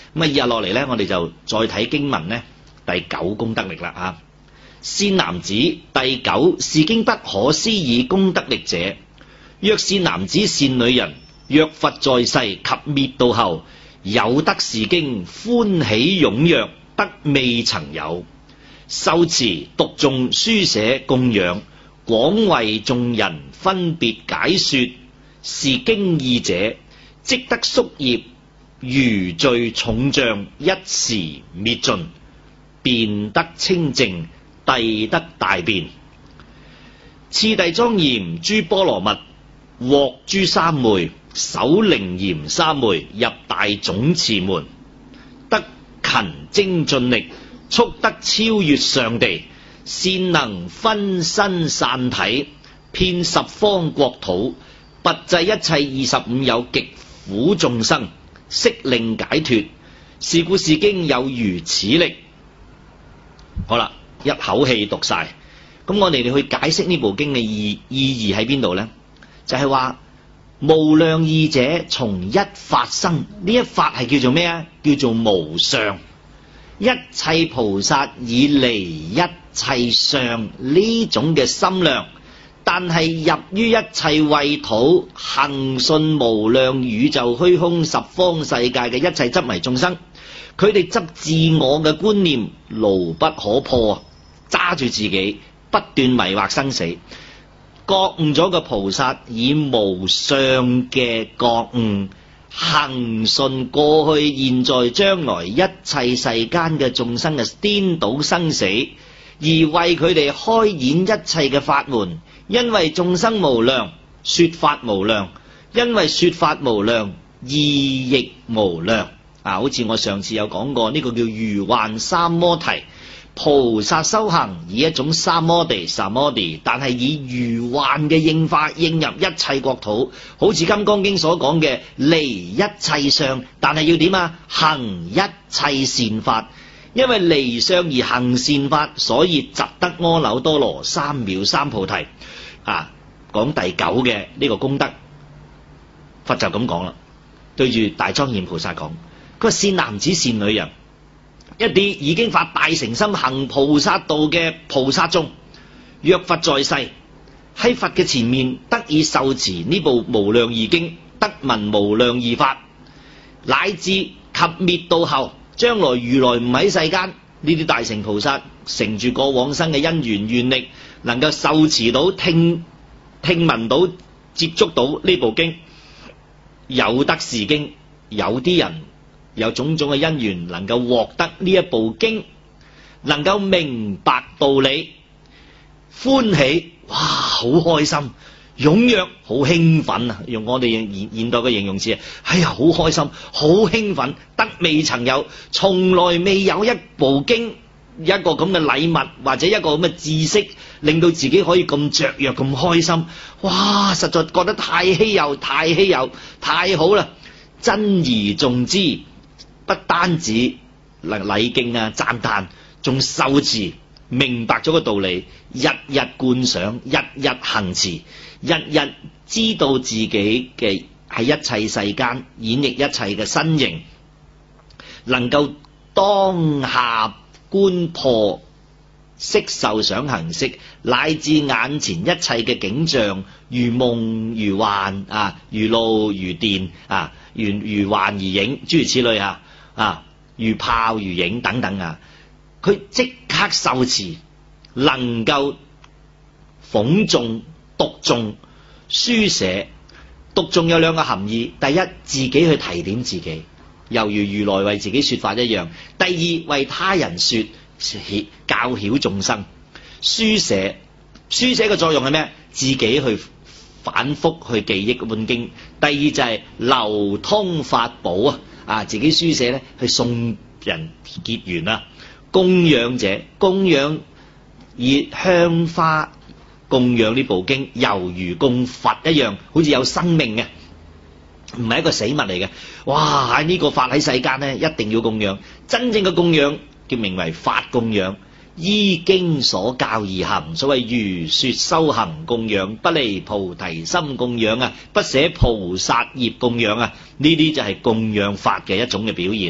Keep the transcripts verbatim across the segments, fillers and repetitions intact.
咁啊，以下落嚟咧，我哋就再睇經文咧第九功德力啦啊！善男子第九是經不可思議功德力者，若善男子善女人，若佛在世及滅度後，有得是經，歡喜踴躍，得未曾有。受持讀誦書寫供養，廣為眾人分別解說是經義者，即得宿業餘罪重障一時滅盡，便得清淨，逮得大便。次第莊嚴諸波羅蜜，獲諸三昧，首楞嚴三昧，入大總持門，得勤精進力，速得超越上地，善能分身散體，遍十方國土，拔濟一切二十五有極苦眾生，悉令解脫。是故是經有如此力。好啦，一口氣讀晒。咁我哋去解釋呢部經嘅意意義喺邊度呢？就係話無量義者從一法生，呢一法係叫做咩啊？叫做無相。一切菩薩以離一切相呢種嘅心量，但係入於一切穢土，恆順無量宇宙虛空十方世界嘅一切執迷眾生，佢哋執自我嘅觀念牢不可破啊！揸住自己不斷迷惑生死。覺悟咗個菩薩以無相嘅覺悟，恆順過去現在將來一切世間嘅眾生嘅顛倒生死，而為佢哋開演一切嘅法門。因為眾生無量，說法無量；因為說法無量，義亦無量。啊，好似我上次有講過，呢、這個叫如幻三摩提。菩薩修行以一種三摩地、三摩地，但係以如幻嘅應法應入一切國土，好似《金剛經》所講嘅離一切相，但係要點啊？行一切善法。因為離相而行善法，所以集得阿耨多羅三藐三菩提。啊，講第九嘅呢個功德，佛就咁講啦，對住大莊嚴菩薩講，佢話善男子善女人，一啲已經發大誠心行菩薩道嘅菩薩眾，若佛在世，喺佛嘅前面得以受持呢部無量義經，得聞無量義法，乃至及滅度後，將來如來唔喺世間，呢啲大乘菩薩乘住過往生嘅因緣願力，能夠受持到聽聽聞到接觸到呢部經，有得是經。有啲人有種種嘅因緣，能夠獲得呢一部經，能夠明白道理，歡喜，哇，好開心，踴躍，好興奮啊！用我哋現現代嘅形容詞啊，哎呀，好開心，好興奮，得未曾有，從來未有一部經，一個咁嘅禮物或者一個咁嘅知識，令到自己可以咁雀躍咁開心，哇！實在覺得太稀有，太稀有，太好啦！珍而重之，不單止能禮敬啊讚歎，仲受持，明白咗個道理，日日觀想，日日行持，日日知道自己嘅喺一切世間演繹一切嘅身形，能夠當下觀破色受想行識，乃至眼前一切嘅景象，如夢如幻啊，如露如電啊，如如幻如影，諸如此類啊，啊，如泡如影等等啊，佢即刻受持，能夠諷誦、讀誦、書寫。讀誦有兩個含義：第一，自己去提點自己，猶如如來為自己說法一樣；第二，為他人說。教曉眾生。書寫，書寫嘅作用係咩？自己去反覆去記憶本經。第二就係流通法寶啊！啊，自己書寫咧去送人結緣啊。供養者，供養以香花供養呢部經，猶如供佛一樣，好似有生命嘅，唔係一個死物嚟嘅。哇！喺呢個法喺世間咧，一定要供養。真正嘅供養叫名為法供養，依經所教而行，所謂如說修行供養，不離菩提心供養啊，不捨菩薩業供養啊，呢啲就係供養法嘅一種嘅表現。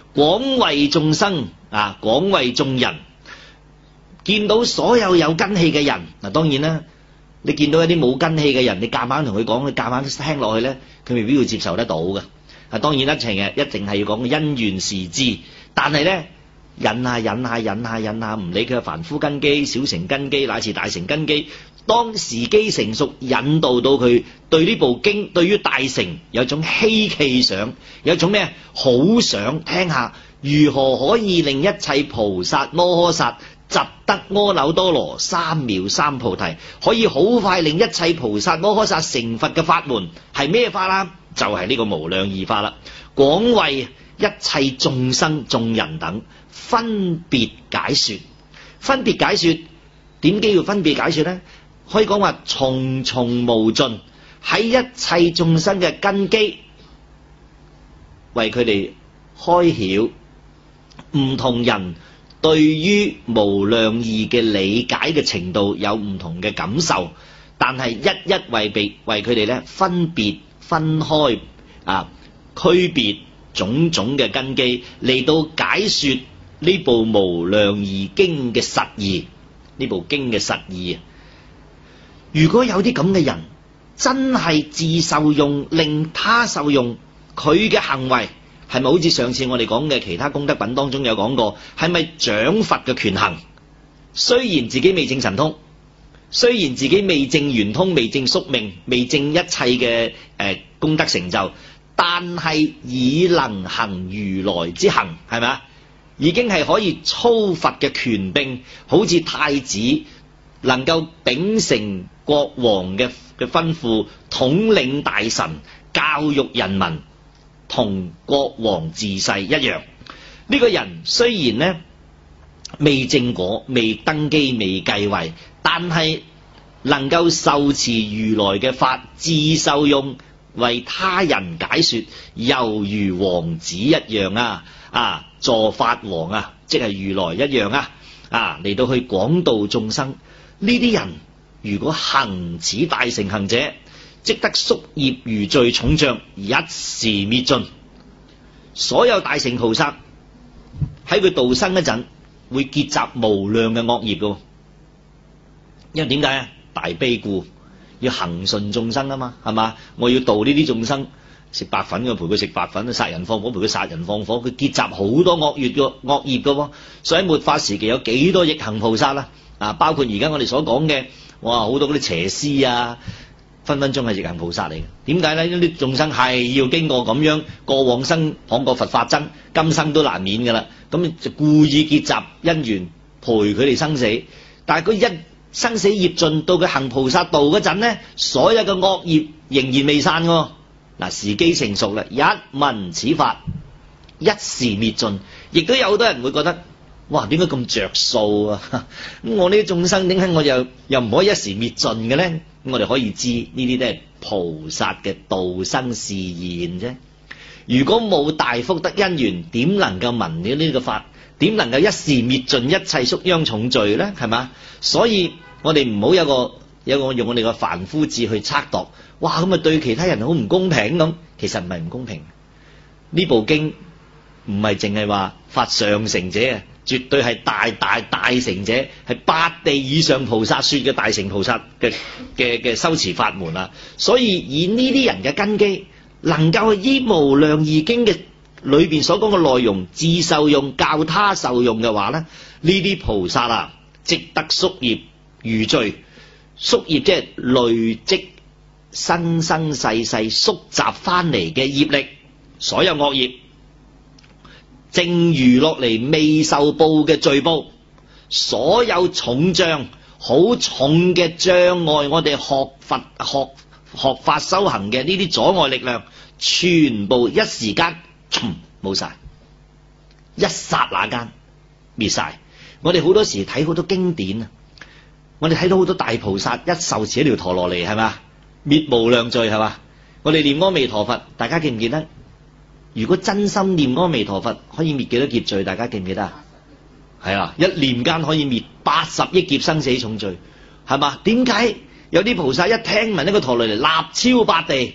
廣為眾生啊，廣為眾人，見到所有有根器嘅人嗱，當然啦，你見到一啲冇根器嘅人，你夾硬同佢講，你夾硬聽落去咧，佢未必會接受得到嘅。啊，當然啦，成日一定係要講因緣時至，但係咧，忍下忍下忍下忍下，唔理佢嘅凡夫根基、小乘根基乃至大乘根基，當時機成熟，引導到佢對呢部經，對於大乘有種希冀想，有種咩好想聽下，如何可以令一切菩薩摩訶薩集得阿耨多羅三藐三菩提，可以好快令一切菩薩摩訶薩成佛嘅法門係咩法啦？就係、是、呢個無量義法啦，廣為一切眾生眾人等分別解說。分別解說點解要分別解說呢？可以講話重重無盡，喺一切眾生嘅根基，為佢哋開曉。唔同人對於無量義嘅理解嘅程度有唔同嘅感受，但係一一為被為佢哋咧分別分開啊，區別種種嘅根基嚟到解說呢部無量義經嘅實義，呢部經嘅實義啊！如果有啲咁嘅人真係自受用，令他受用，佢嘅行為係咪好似上次我哋講嘅其他功德品當中有講過，係咪獎佛嘅權行？雖然自己未證神通，雖然自己未證圓通，未證宿命，未證一切嘅誒、呃、功德成就，但係已能行如來之行，係咪啊？已經係可以操佛嘅權柄，好似太子能夠秉承國王嘅嘅吩咐，統領大臣，教育人民，同國王自世一樣。呢、這個人雖然呢未正果、未登基、未繼位，但係能夠受持如來嘅法，自受用，為他人解說，猶如王子一樣啊！啊，助法王啊，即係如來一樣啊！啊，嚟到去廣度眾生。呢啲人如果行此大乘行者，即得宿業餘罪重障，一時滅盡。所有大乘菩薩喺佢度生一陣，會結集無量嘅惡業嘅。因為點解啊？大悲故，要恒順眾生啊嘛，係嘛？我要度呢啲眾生，食白粉嘅陪佢食白粉，殺人放火陪佢殺人放火，佢結集好多惡業嘅惡業嘅。所以喺末法時期有幾多逆行菩薩啦？啊，包括而家我哋所講嘅，哇，好多嗰啲邪師啊，分分鐘係逆行菩薩嚟嘅。點解咧？呢啲眾生係要經過咁樣，過往生講過佛法僧，今生都難免噶啦。咁就故意結集因緣，陪佢哋生死。但係佢一生死業盡到佢行菩薩道嗰陣呢，所有嘅惡業仍然未散嘅。嗱，時機成熟啦，一聞此法，一時滅盡。亦都有好多人會覺得，哇，點解咁着數啊？咁我呢啲眾生點解我又又唔可以一時滅盡嘅咧？我哋可以知呢啲都係菩薩嘅道生示現啫。如果冇大福德因緣，點能夠聞了呢個法？點能夠一時滅盡一切宿殃重罪咧？係嘛？所以我哋唔好有個有個用我哋個凡夫智去測度，哇，咁啊對其他人好唔公平咁。其實唔係唔公平。呢部經唔係淨係話發上乘者啊，絕對係大大大乘者，係八地以上菩薩說嘅大乘菩薩嘅嘅嘅修持法門啊。所以以呢啲人嘅根基，能夠依無量義經嘅裏邊所講嘅內容，自受用，教他受用嘅話咧，呢啲菩薩啊，即得宿業餘罪。宿業即係累積生生世世宿集翻嚟嘅業力，所有惡業剩餘落嚟未受報嘅罪報，所有重障好重嘅障礙，我哋學佛學學法修行嘅呢啲阻礙力量，全部一時間冇晒，一剎那間滅晒。我哋好多時睇好多經典啊，我哋睇到好多大菩薩一受持一條陀羅尼，係嘛，滅無量罪，係嘛。我哋念阿彌陀佛，大家記唔記得？如果真心念阿彌陀佛，可以滅幾多劫罪？大家記唔記得啊？係啊，一念間可以滅八十億劫生死重罪，係嘛？點解有啲菩薩一聽聞呢個陀羅尼立超八地，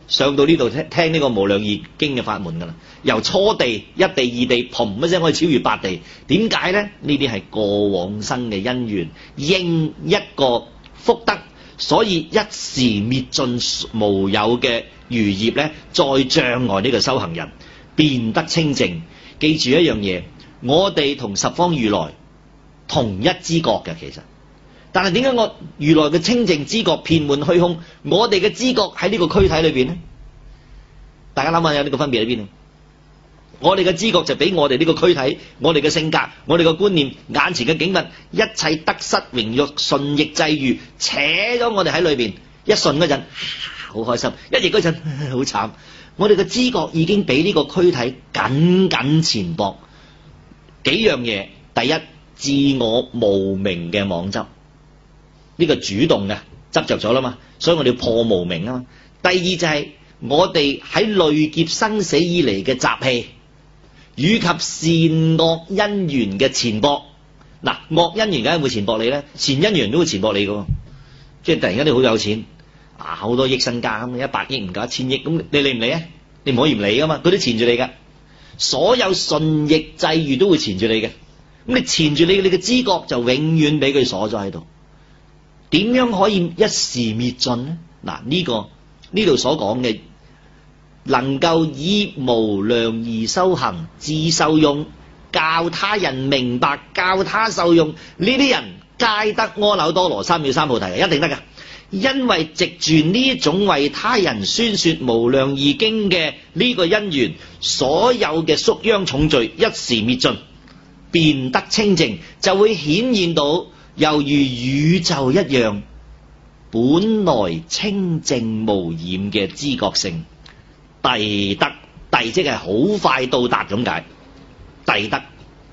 上到呢度聽聽呢個無量義經嘅法門噶啦，由初地一地二地，嘭一聲可以超越八地。點解咧？呢啲係過往生嘅因緣，應一個福德，所以一時滅盡無有嘅餘業咧，再障礙呢個修行人變得清淨。記住一樣嘢，我哋同十方如來同一知覺嘅，其實。但係點解我如來嘅清淨知覺遍滿虛空，我哋嘅知覺喺呢個軀體裏邊呢？大家諗下有呢個分別喺邊啊？我哋嘅知覺就俾我哋呢個軀體，我哋嘅性格，我哋嘅觀念，眼前嘅景物，一切得失榮辱順逆際遇，扯咗我哋喺裏邊。一順嗰陣好開心，一逆嗰陣好慘。我哋嘅知覺已經俾呢個軀體緊緊纏縛。幾樣嘢，第一，自我無明嘅妄執。呢個主動嘅執着咗啦嘛，所以我哋要破無明啊嘛。第二就係我哋喺累劫生死以嚟嘅習氣，以及善惡因緣嘅纏縛。嗱，惡因緣梗係會纏縛你咧，善因緣都會纏縛你噶。即係突然間你好有錢啊，好多億身家咁，一百億唔夠一千億，咁你理唔理啊？你唔可以唔理噶嘛，佢都纏住你噶。所有順逆際遇都會纏住你嘅，咁你纏住你，你嘅知覺就永遠俾佢鎖咗喺度。點樣可以一時滅盡呢？嗱，呢個呢度所講嘅，能夠以無量義修行，自受用，教他人明白，教他受用，呢啲人皆得阿耨多羅三藐三菩提，一定得噶。因為藉住呢種為他人宣說無量義經嘅呢個因緣，所有嘅宿殃重罪一時滅盡，變得清淨，就會顯現到猶如宇宙一樣，本來清淨無染嘅知覺性。遞得，遞即係好快到達咁解。遞得，誒、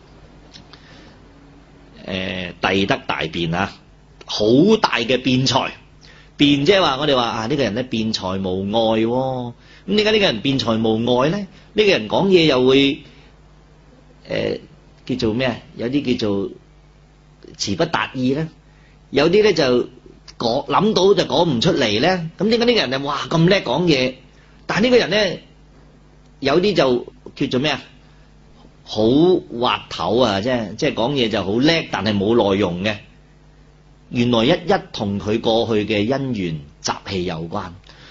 呃，遞得大辯啊，好大嘅辯才。辯即係話我哋話啊，呢、這個人咧辯才無礙、哦，咁點解呢個人辯才無礙咧？呢、這個人講嘢又會誒、呃、叫做咩啊？有啲叫做詞不達意咧，有啲咧就講諗到就講唔出嚟咧。咁點解呢個人咧哇咁叻講嘢？但係呢個人咧有啲就叫做咩啊？好滑頭啊，即係即係講嘢就好叻，但係冇內容嘅。原來一一同佢過去嘅因緣習氣有關。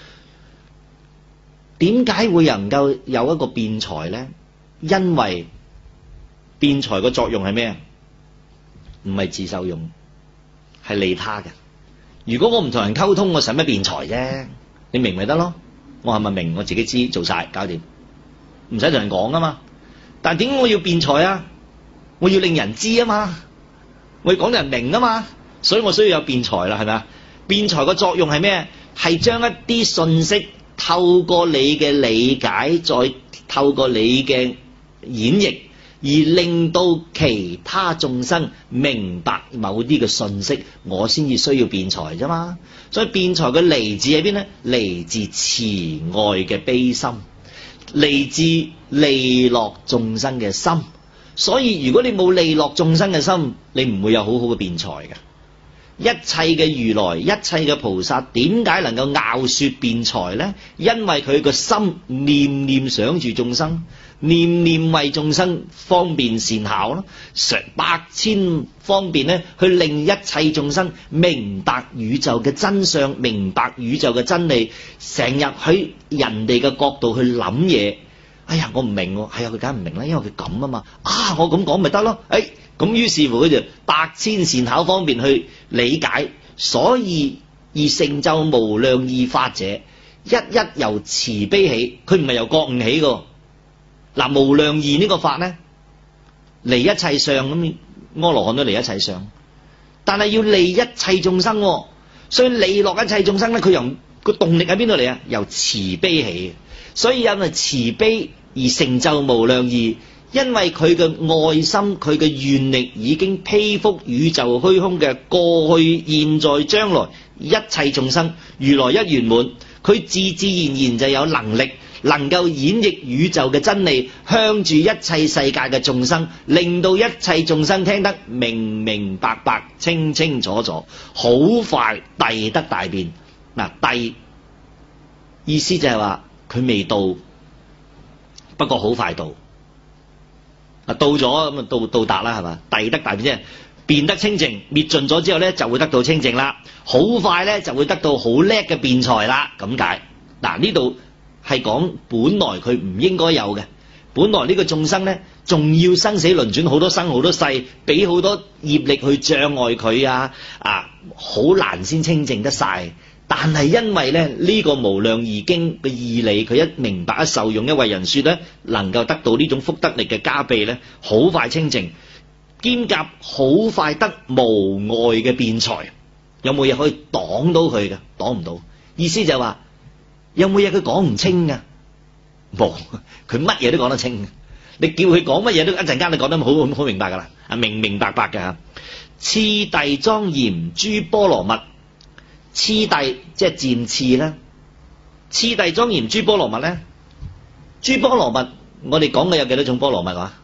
點解會能夠有一個辯才咧？因為辯才個作用係咩啊？唔係自受用，係利他嘅。如果我唔同人溝通，我使乜辯才啫？你明咪得咯？我係咪明？我自己知，做晒搞掂，唔使同人講啊嘛。但係點解我要辯才啊？我要令人知啊嘛，我要講人明啊嘛。所以我需要有辯才啦，係咪啊？辯才個作用係咩？係將一啲信息透過你嘅理解，再透過你嘅演繹，而令到其他眾生明白某啲嘅信息，我先至需要辯才啫嘛。所以辯才嘅嚟自喺邊呢？嚟自慈愛嘅悲心，嚟自利樂眾生嘅心。所以如果你冇利樂眾生嘅心，你唔會有好好嘅辯才嘅。一切嘅如來，一切嘅菩薩，點解能夠拗說辯才呢？因為佢個心念念想住眾生，念念為眾生方便善巧咯，成百千方便咧，去令一切眾生明白宇宙嘅真相，明白宇宙嘅真理，成日喺人哋嘅角度去諗嘢。哎呀，我唔明喎，係啊，佢梗係唔明啦，因為佢咁啊嘛。啊，我咁講咪得咯，誒。咁於是乎佢就百千善巧方便去理解，所以而成就無量義法者，一一由慈悲起，佢唔係由覺悟起嘅。嗱，無量義呢個法呢，離一切相，咁阿羅漢都離一切相，但係要利一切眾生，所以利落一切眾生咧，佢由個動力喺邊度嚟啊？由慈悲起，所以因為慈悲而成就無量義。因為佢嘅愛心，佢嘅願力已經披覆宇宙虛空嘅過去、現在、將來一切眾生，如來一圓滿，佢自自然然就有能力，能夠演繹宇宙嘅真理，向住一切世界嘅眾生，令到一切眾生聽得明明白白、清清楚楚，好快遞得大辯。嗱，遞意思就係話佢未到，不過好快到。啊，到咗咁啊，到到達啦，係嘛？遞得大便啫，變得清淨，滅盡咗之後咧，就會得到清淨啦。好快咧，就會得到好叻嘅辯才啦。咁解嗱，呢度係講本來佢唔應該有嘅，本來呢個眾生咧，仲要生死輪轉好多生好多世，俾好多業力去障礙佢啊啊，好難先清淨得晒。但係因為咧呢個無量義經嘅義理，佢一明白一受用一為人說咧，能夠得到呢種福德力嘅加被咧，好快清淨，兼夾好快得無礙嘅辯才。有冇嘢可以擋到佢嘅？擋唔到。意思就係話有冇嘢佢講唔清㗎？冇，佢乜嘢都講得清。你叫佢講乜嘢都一陣間你講得好好明白噶啦，啊明明白白嘅。次第莊嚴諸波羅蜜。次第即係漸次啦，次第莊嚴諸波羅蜜咧，諸波羅蜜我哋講嘅有幾多種波羅蜜啊？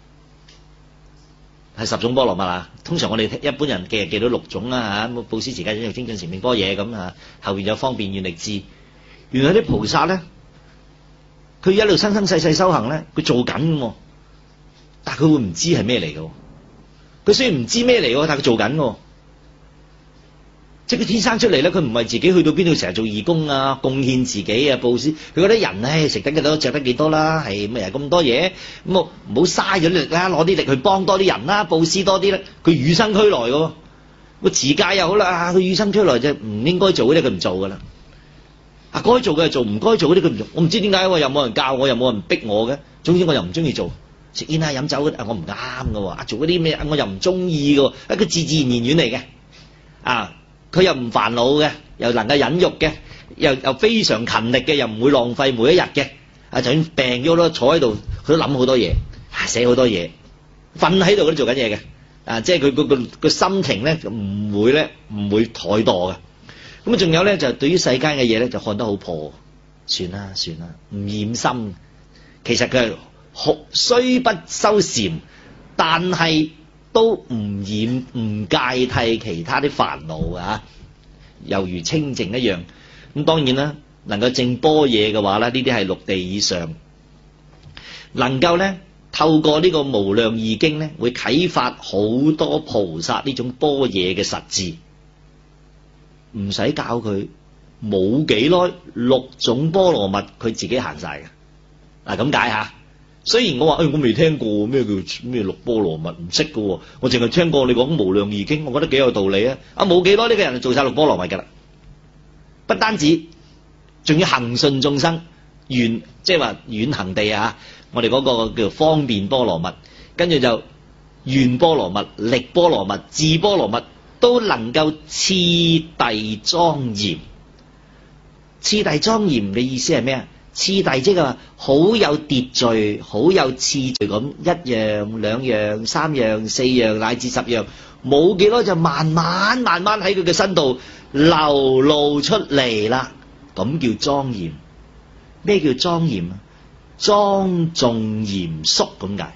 係十種波羅蜜啊。通常我哋一般人記記到六種啦嚇，布施持戒忍辱精進禪定般若咁啊，後邊有方便願力智。原來啲菩薩咧，佢一路生生世世修行咧，佢做緊嘅，但係佢會唔知係咩嚟嘅。佢雖然唔知咩嚟嘅，但係佢做緊嘅。即係佢天生出嚟咧，佢唔係自己去到邊度成日做義工啊，貢獻自己啊，布施。佢覺得人唉食得幾多，着得幾多啦，係咩咁多嘢咁啊？唔好嘥咗啲力啦，攞啲力去幫多啲人啦，布施多啲咧。佢與生俱來嘅，個持戒又好啦，佢與生俱來就唔應該做嗰啲，佢唔做噶啦。啊，該做嘅就做，唔該做嗰啲佢唔做。我唔知點解，又冇人教我，又冇人逼我嘅。總之我又唔中意做食煙啊、飲酒嗰啲，我唔啱嘅。啊，做嗰啲咩我又唔中意嘅，一個自自然然遠嚟嘅啊。佢又唔煩惱嘅，又能夠忍辱嘅，又又非常勤力嘅，又唔會浪費每一日嘅。啊，就算病咗咯，坐喺度，佢都諗好多嘢，寫好多嘢，瞓喺度都做緊嘢嘅。啊，即係佢個個個心情咧，唔會咧，唔會怠惰嘅。咁啊，仲有咧，就對於世間嘅嘢咧，就看得好破，算啦算啦，唔染心。其實佢係好雖不修禪，但係都唔染唔介替其他啲煩惱啊，猶如清淨一樣。咁當然啦，能夠證般若嘅話咧，呢啲係六地以上，能夠咧透過呢個無量義經咧，會啟發好多菩薩呢種般若嘅實質，唔使教佢，冇幾耐六種波羅蜜佢自己行晒嘅。嗱，咁解下。雖然我話誒、哎，我未聽過咩叫咩六波羅蜜，唔識㗎，我淨係聽過你講無量義經，我覺得幾有道理啊！啊，冇幾多呢個人就做晒六波羅蜜噶啦，不單止，仲要恒順眾生，遠即係話遠行地啊！我哋嗰個叫方便波羅蜜，跟住就願波羅蜜、力波羅蜜、智波羅蜜，都能夠次第莊嚴。次第莊嚴嘅意思係咩啊？次第即係話好有秩序，好有次序咁，一樣、兩樣、三樣、四樣乃至十樣，冇幾多就慢慢慢慢喺佢嘅身度流露出嚟啦。咁叫莊嚴。咩叫莊嚴啊？莊重嚴肅咁解。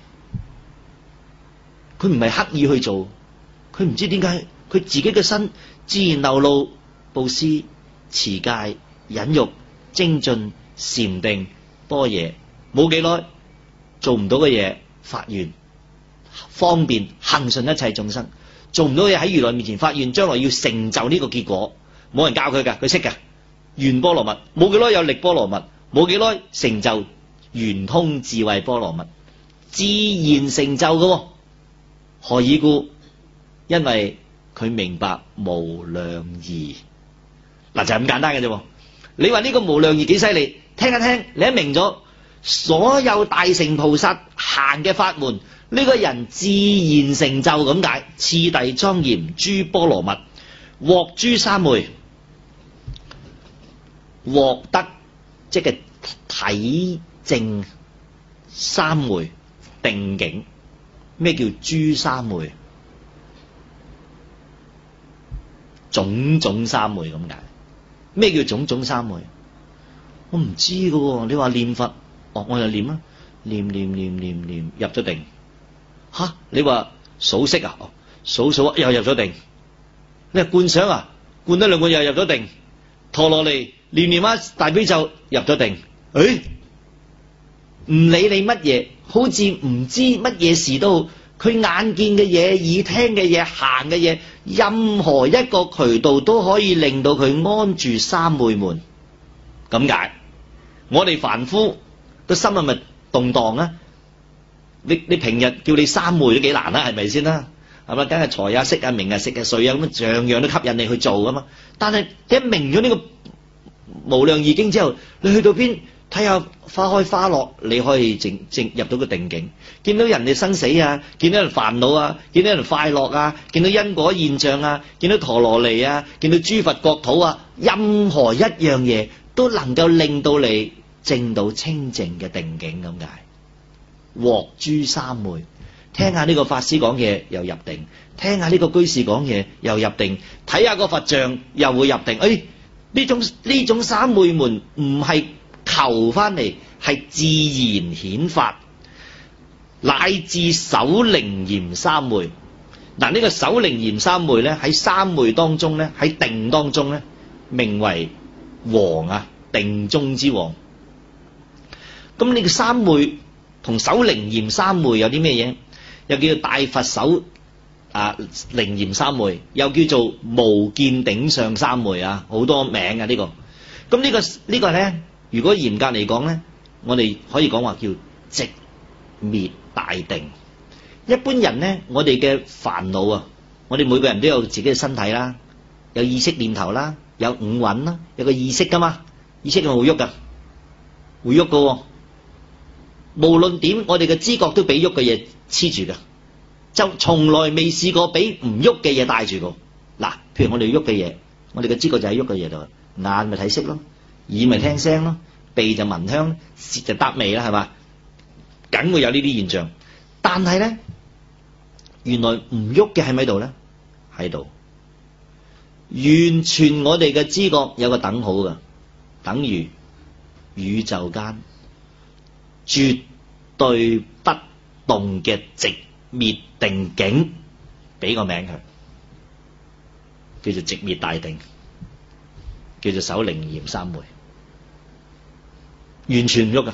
佢唔係刻意去做，佢唔知點解，佢自己嘅身自然流露布施、持戒、忍辱、精進、禪定、般若，冇幾耐做唔到嘅嘢發願，方便恆順一切眾生。做唔到嘅嘢喺如來面前發願，將來要成就呢個結果，冇人教佢㗎，佢識㗎。願波羅蜜，冇幾耐有力波羅蜜，冇幾耐成就圓通智慧波羅蜜，自然成就嘅。何以故？因為佢明白無量義。嗱，就係咁簡單嘅啫。你話呢個無量義幾犀利？聽一聽，你一明咗，所有大乘菩薩行嘅法門，呢個人自然成就咁解。次第莊嚴諸波羅蜜，獲諸三昧，獲得即係體證三昧定境。咩叫諸三昧？種種三昧咁解。咩叫種種三昧？我唔知㗎。你話念佛，哦，我又念啊，念念念念念入咗定。吓，你話數息啊，哦，數數又入咗定。你話觀想啊，觀得兩個又入咗定。陀羅尼念念下大悲咒入咗定，誒，唔理你乜嘢，好似唔知乜嘢事都好，佢眼見嘅嘢、耳聽嘅嘢、行嘅嘢，任何一個渠道都可以令到佢安住三昧門。咁解？我哋凡夫個心係咪動蕩啊？你你平日叫你三昧都幾難啦，係咪先啦？係咪？梗係財啊、色啊、名啊、食啊、睡啊，咁樣樣都吸引你去做噶嘛。但係你一明咗呢個無量義經之後，你去到邊睇下花開花落，你可以靜靜入到個定境，見到人哋生死啊，見到人煩惱啊，見到人快樂啊，見到因果現象啊，見到陀羅尼啊，見到諸佛國土啊，任何一樣嘢都能夠令到你證到清淨嘅定境咁解，獲諸三昧。聽下呢個法師講嘢又入定，聽下呢個居士講嘢又入定，睇下個佛像又會入定。誒，呢種呢種三昧門唔係求翻嚟，係自然顯發，乃至首楞嚴三昧。嗱，呢個首楞嚴三昧咧，喺三昧當中咧，喺定當中咧，名為王啊，定中之王。咁呢個三昧同首楞嚴三昧有啲咩嘢？又叫做大佛首啊楞嚴三昧，又叫做無見頂上三昧啊，好多名啊呢個。咁呢個呢個咧，如果嚴格嚟講咧，我哋可以講話叫寂滅大定。一般人咧，我哋嘅煩惱啊，我哋每個人都有自己嘅身體啦，有意識念頭啦，有五蘊啦，有個意識噶嘛，意識係會喐噶，會喐噶。無論點，我哋嘅知覺都俾喐嘅嘢黐住噶，就從來未試過俾唔喐嘅嘢帶住過。嗱，譬如我哋喐嘅嘢，我哋嘅知覺就喺喐嘅嘢度，眼咪睇色咯，耳咪聽聲咯，鼻就聞香，舌就搭味啦，係嘛，梗會有呢啲現象。但係咧，原來唔喐嘅喺咪度咧？喺度，完全我哋嘅知覺有個等號噶，等於宇宙間絕對不動嘅寂滅定境，俾個名佢，叫做寂滅大定，叫做首楞嚴三昧，完全唔喐噶。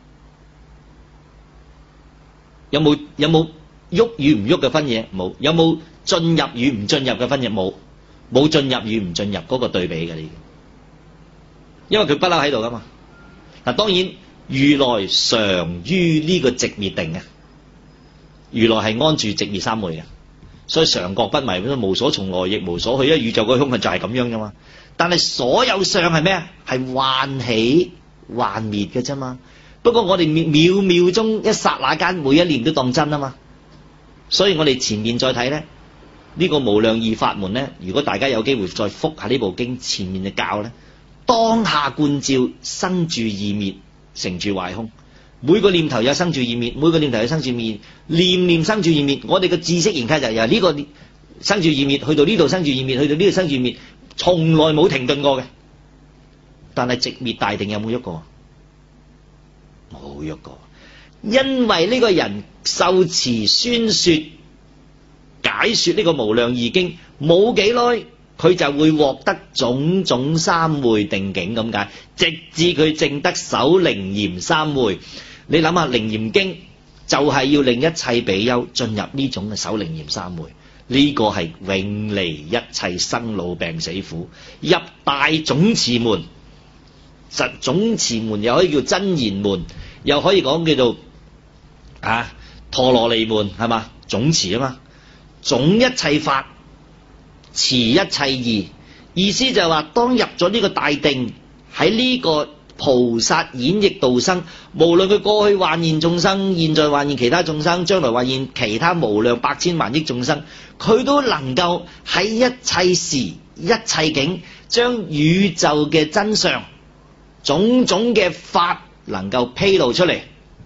有冇有冇喐與唔喐嘅分野？冇。有冇進入與唔進入嘅分野？冇。冇進入與唔進入嗰個對比嘅呢？因為佢不嬲喺度噶嘛。嗱，當然如來常於呢個寂滅定啊，如來係安住寂滅三昧嘅，所以常覺不迷，無所從來亦無所去，因為宇宙個空間就係咁樣噶嘛。但係所有相係咩啊？係幻起幻滅嘅啫嘛。不過我哋秒秒鐘一剎那間，每一念都當真啊嘛。所以我哋前面再睇咧，呢個無量義法門咧，如果大家有機會再復下呢部經前面嘅教咧，當下觀照生住異滅，成住壞空，每個念頭有生住異滅，每個念頭有生住異滅，念念生住異滅。我哋嘅知識形態就由呢個生住異滅去到呢度生住異滅，去到呢度生住異滅，從來冇停頓過嘅。但係寂滅大定有冇喐過？冇喐過，因為呢個人受持宣說解說呢個無量義經，冇幾耐佢就會獲得種種三昧定境咁解，直至佢證得首楞嚴三昧。你諗下，楞嚴經就係要令一切比丘進入呢種嘅首楞嚴三昧，呢、這個係永離一切生老病死苦，入大總持門。實總持門又可以叫真言門，又可以講叫做啊陀羅尼門，係嘛？總持啊嘛，總一切法，持一切義。意思就係話，當入咗呢個大定，喺呢個菩薩演繹度生，無論佢過去幻現眾生，現在幻現其他眾生，將來幻現其他無量百千萬億眾生，佢都能夠喺一切時一切境，將宇宙嘅真相種種嘅法能夠披露出嚟，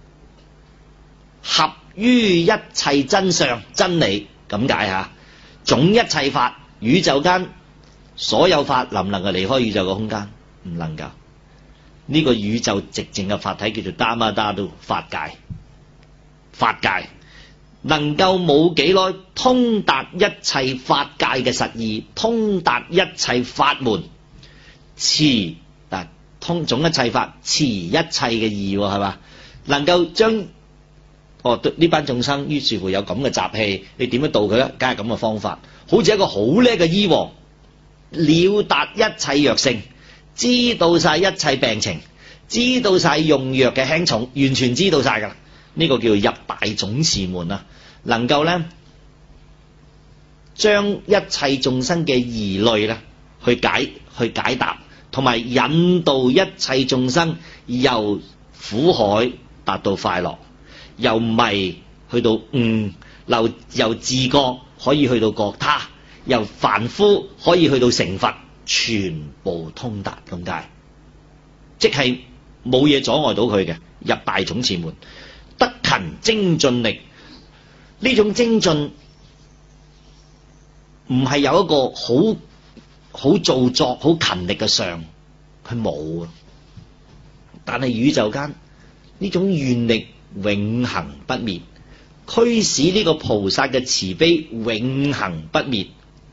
合於一切真相真理咁解吓。總一切法，宇宙間所有法能唔能夠離開宇宙嘅空間？唔能夠。呢、這個宇宙寂靜嘅法體叫做達摩達都法界，法界能夠冇幾耐通達一切法界嘅實義，通達一切法門，持嗱通總一切法，持一切嘅意，係嘛？能夠將哦呢班眾生，於是乎有咁嘅習氣，你點樣度佢咧？梗係咁嘅方法，好似一個好叻嘅醫王，了達一切藥性，知道晒一切病情，知道晒用藥嘅輕重，完全知道晒噶啦。呢、這個叫做入大總持門啊，能夠咧將一切眾生嘅疑慮咧去解去解答，同埋引導一切眾生由苦海達到快樂，由迷去到悟，由由自覺可以去到覺他，由凡夫可以去到成佛，全部通達咁解，即係冇嘢阻礙到佢嘅入大總持門。得勤精進力，呢種精進唔係有一個好好做作好勤力嘅相，佢冇啊。但係宇宙間呢種願力永恆不滅，驅使呢個菩薩嘅慈悲永恆不滅。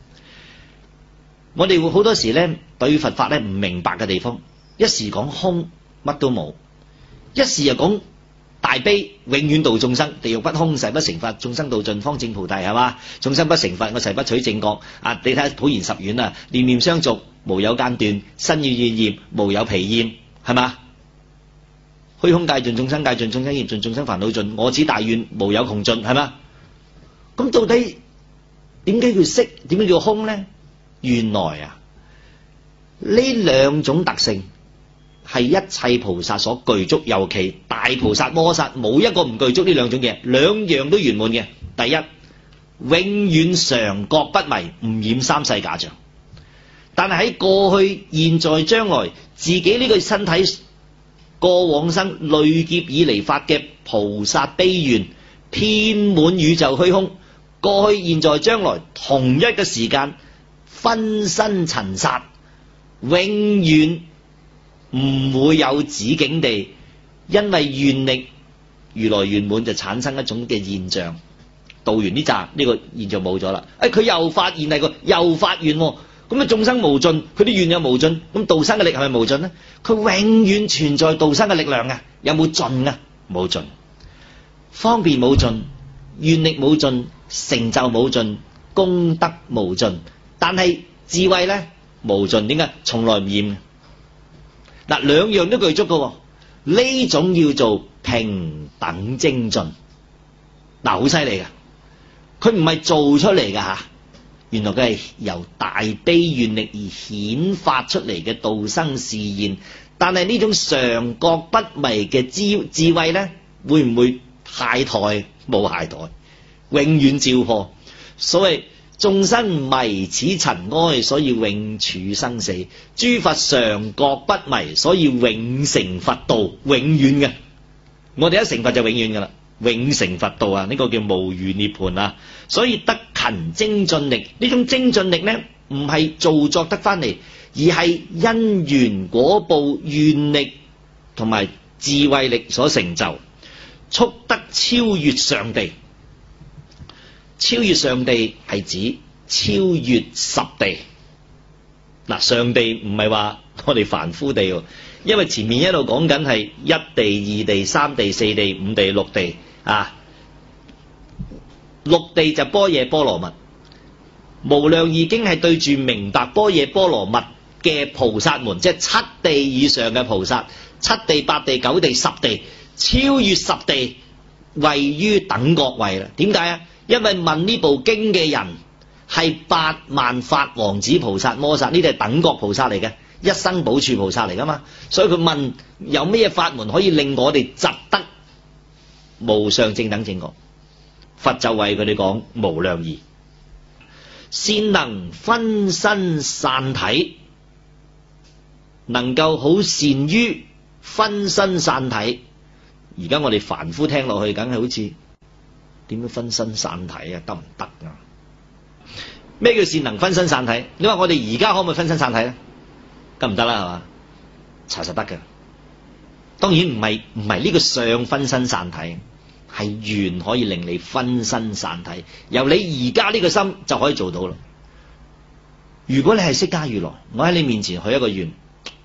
我哋會好多時咧對佛法咧唔明白嘅地方，一時講空乜都冇，一時又講大悲永遠度眾生，地獄不空，誓不成佛，眾生度盡方證菩提，係嘛？眾生不成佛，我誓不取正覺。啊，你睇下普賢十願啊，念念相續，無有間斷，身語意業，無有疲厭，係嘛？虛空界盡，眾生界盡，眾生業盡，眾生煩惱盡，我此大願無有窮盡，係嘛？咁到底點解叫色？點解叫空咧？原來啊，呢兩種特性係一切菩薩所具足，尤其大菩薩摩薩冇一個唔具足呢兩種嘢，兩樣都圓滿嘅。第一，永遠常覺不迷，唔染三世假象。但係喺過去、現在、將來，自己呢個身體過往生累劫以嚟發嘅菩薩悲願，遍滿宇宙虛空，過去、現在、將來同一個時間分身塵剎，永遠唔會有止境地，因為願力如來圓滿就產生一種嘅現象，度完呢扎呢個現象冇咗啦，誒佢又發現係個又發願，咁啊眾生無盡，佢啲願有無盡，咁度生嘅力係咪無盡呢？佢永遠存在度生嘅力量啊，有冇盡啊？冇盡，方便冇盡，願力冇盡，成就冇盡，功德無盡，但係智慧咧無盡，點解？從來唔厭。嗱，兩樣都具足嘅，呢種叫做平等精進。嗱，好犀利嘅，佢唔係做出嚟嘅吓，原來佢係由大悲願力而顯發出嚟嘅度生示現。但係呢種常覺不迷嘅智智慧咧，會唔會懈怠？冇懈怠，永遠照破。所謂眾生迷此塵埃，所以永處生死；諸佛常覺不迷，所以永成佛道，永遠嘅。我哋一成佛就永遠噶啦，永成佛道啊！呢、這個叫無餘涅槃啊！所以得勤精進力，呢種精進力呢，唔係造作得翻嚟，而係因緣果報願力同埋智慧力所成就，速得超越上地。超越上地係指超越十地。嗱，上地唔係話我哋凡夫地，因為前面一路講緊係一地、二地、三地、四地、五地、六地啊。六地就般若波羅蜜，無量義經係對住明白般若波羅蜜嘅菩薩們，即係七地以上嘅菩薩，七地、八地、九地、十地，超越十地，位於等覺位啦。點解啊？因為問呢部經嘅人係八萬法王子菩薩摩薩，呢啲係等覺菩薩嚟嘅，一生補處菩薩嚟噶嘛，所以佢問有咩法門可以令我哋習得無上正等正覺，佛就為佢哋講無量義，善能分身散體，能夠好善於分身散體。而家我哋凡夫聽落去，梗係好似點樣分身散體啊？得唔得啊？咩叫善能分身散體？你話我哋而家可唔可以分身散體咧？得唔得啦？係嘛？查實得嘅。當然唔係唔係呢個相分身散體，係願可以令你分身散體。由你而家呢個心就可以做到啦。如果你係釋迦如來，我喺你面前許一個願，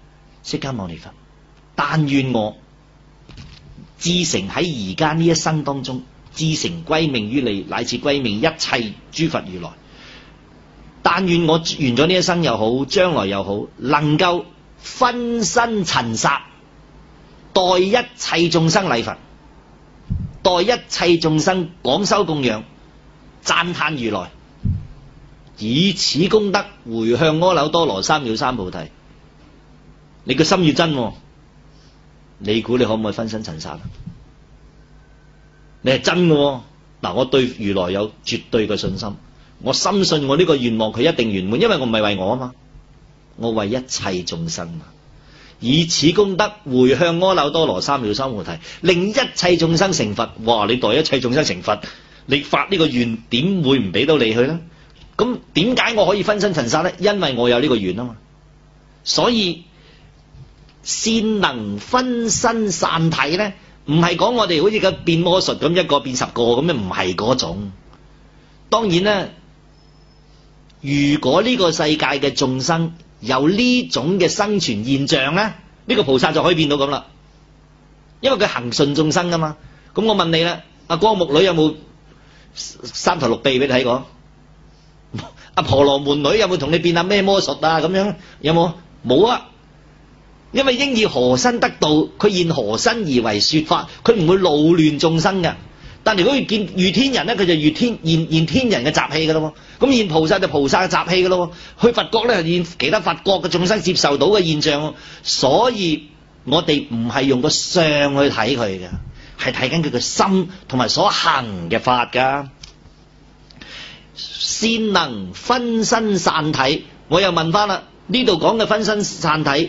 釋迦牟尼佛，但願我至誠喺而家呢一生當中，至誠歸命於你，乃至歸命一切諸佛如來。但願我完咗呢一生又好，將來又好，能夠分身塵剎，代一切眾生禮佛，代一切眾生廣修供養，讚歎如來，以此功德回向阿耨多羅三藐三菩提。你個心要真，你估你可唔可以分身塵剎啊？你係真嘅，嗱，我對如來有絕對嘅信心，我深信我呢個願望佢一定圓滿，因為我唔係為我啊嘛，我為一切眾生嘛，以此功德回向阿耨多羅三藐三菩提，令一切眾生成佛。哇！你代一切眾生成佛，你發呢個願點會唔俾到你去呢？咁點解我可以分身塵剎呢？因為我有呢個願啊嘛，所以善能分身散體呢，唔係講我哋好似個變魔術咁，一個變十個咁樣，唔係嗰種。當然啦，如果呢個世界嘅眾生有呢種嘅生存現象呢，呢個菩薩就可以變到咁啦，因為佢恒順眾生噶嘛。咁我問你啦，阿光目女有冇三頭六臂俾你睇過？阿婆羅門女有冇同你變下咩魔術啊？咁樣有冇？冇啊！因為應以何身得道，佢現何身而為說法，佢唔會擾亂眾生嘅。但如果佢見遇天人咧，佢就遇天現現天人嘅習氣噶咯。咁現菩薩就菩薩嘅習氣噶咯。去佛國咧係現其他佛國嘅眾生接受到嘅現象。所以我哋唔係用個相去睇佢嘅，係睇緊佢嘅心同埋所行嘅法噶。善能分身散體，我又問翻啦，呢度講嘅分身散體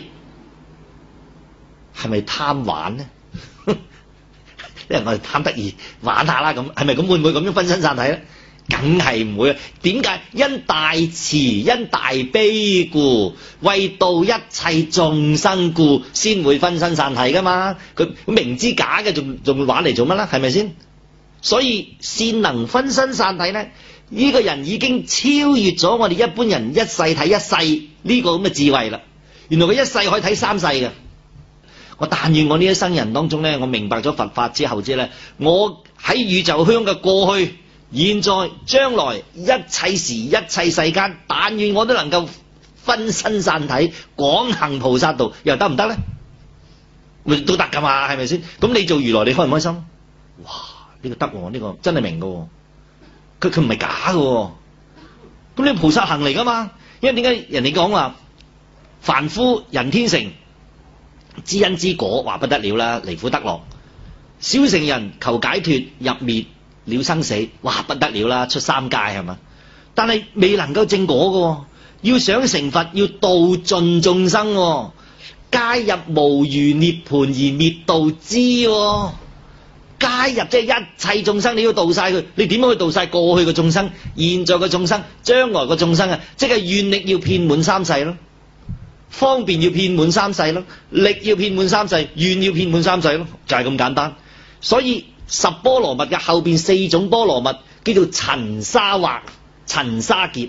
係咪貪玩呢？因為我哋貪得意玩下啦，咁係咪咁？會唔會咁樣分身散體咧？梗係唔會啊！點解？因大慈因大悲故，為度一切眾生故，先會分身散體噶嘛。佢明知假嘅，仲仲會玩嚟做乜啦？係咪先？所以善能分身散體咧，呢個人已經超越咗我哋一般人一世睇一世呢個咁嘅智慧啦。原來佢一世可以睇三世嘅。我但願我呢一生人當中咧，我明白咗佛法之後之咧，我喺宇宙鄉嘅過去、現在、將來一切時、一切世間，但願我都能夠分身散體，廣行菩薩道，又得唔得咧？咪都得噶嘛，係咪先？咁你做如來，你開唔開心？哇！呢個得喎，呢個真係明噶喎，佢佢唔係假噶喎。咁你菩薩行嚟噶嘛？因為點解人哋講話凡夫人天成，知因知果，話不得了啦，離苦得樂。小乘人求解脫入滅了生死，話不得了啦，出三界係嘛？但係未能夠證果嘅，要想成佛，要度盡眾生，皆入無餘涅槃而滅度之。皆入即係一切眾生，你要度晒佢，你點樣去度晒過去嘅眾生、現在嘅眾生、將來嘅眾生啊？即係願力要遍滿三世咯。方便要遍滿三世咯，力要遍滿三世，願要遍滿三世咯，就係、是、咁簡單。所以十波羅蜜嘅後邊四種波羅蜜叫做塵沙惑、塵沙劫、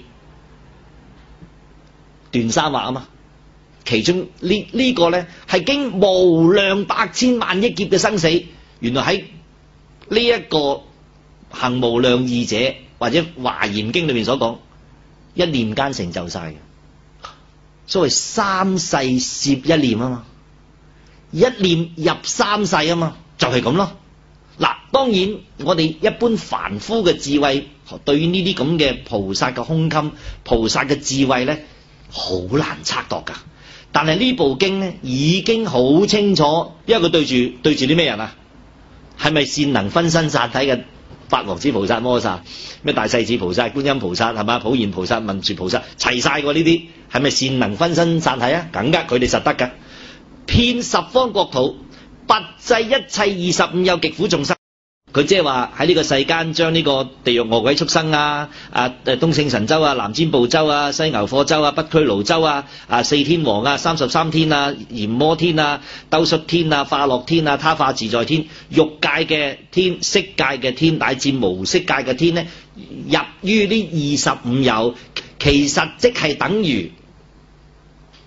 斷沙惑啊嘛。其中呢呢、這個咧係經無量百千萬億劫嘅生死，原來喺呢一個行無量義者或者華嚴經裏面所講，一念間成就晒嘅。所謂三世攝一念啊嘛，一念入三世啊嘛，就係咁咯。嗱，當然我哋一般凡夫嘅智慧，對於呢啲咁嘅菩薩嘅胸襟、菩薩嘅智慧咧，好難測度噶。但係呢部經咧已經好清楚，因為佢對住對住啲咩人啊？係咪善能分身散體嘅法王子菩薩、摩薩、咩大勢至菩薩、觀音菩薩係嘛、普賢菩薩、文殊菩薩齊晒過呢啲，係咪善能分身散體啊？梗噶，佢哋實得噶，遍十方國土，拔濟一切二十五有極苦眾生。佢即係話喺呢個世間將呢個地獄餓鬼畜生啊、啊誒東勝神洲啊、南瞻部洲啊、西牛貨洲啊、北俱盧洲啊、啊四天王啊、三十三天啊、閻魔天啊、兜率天啊、化樂天啊、他化自在天、欲界嘅天、色界嘅天，乃至無色界嘅天呢，入於呢二十五有，其實即係等於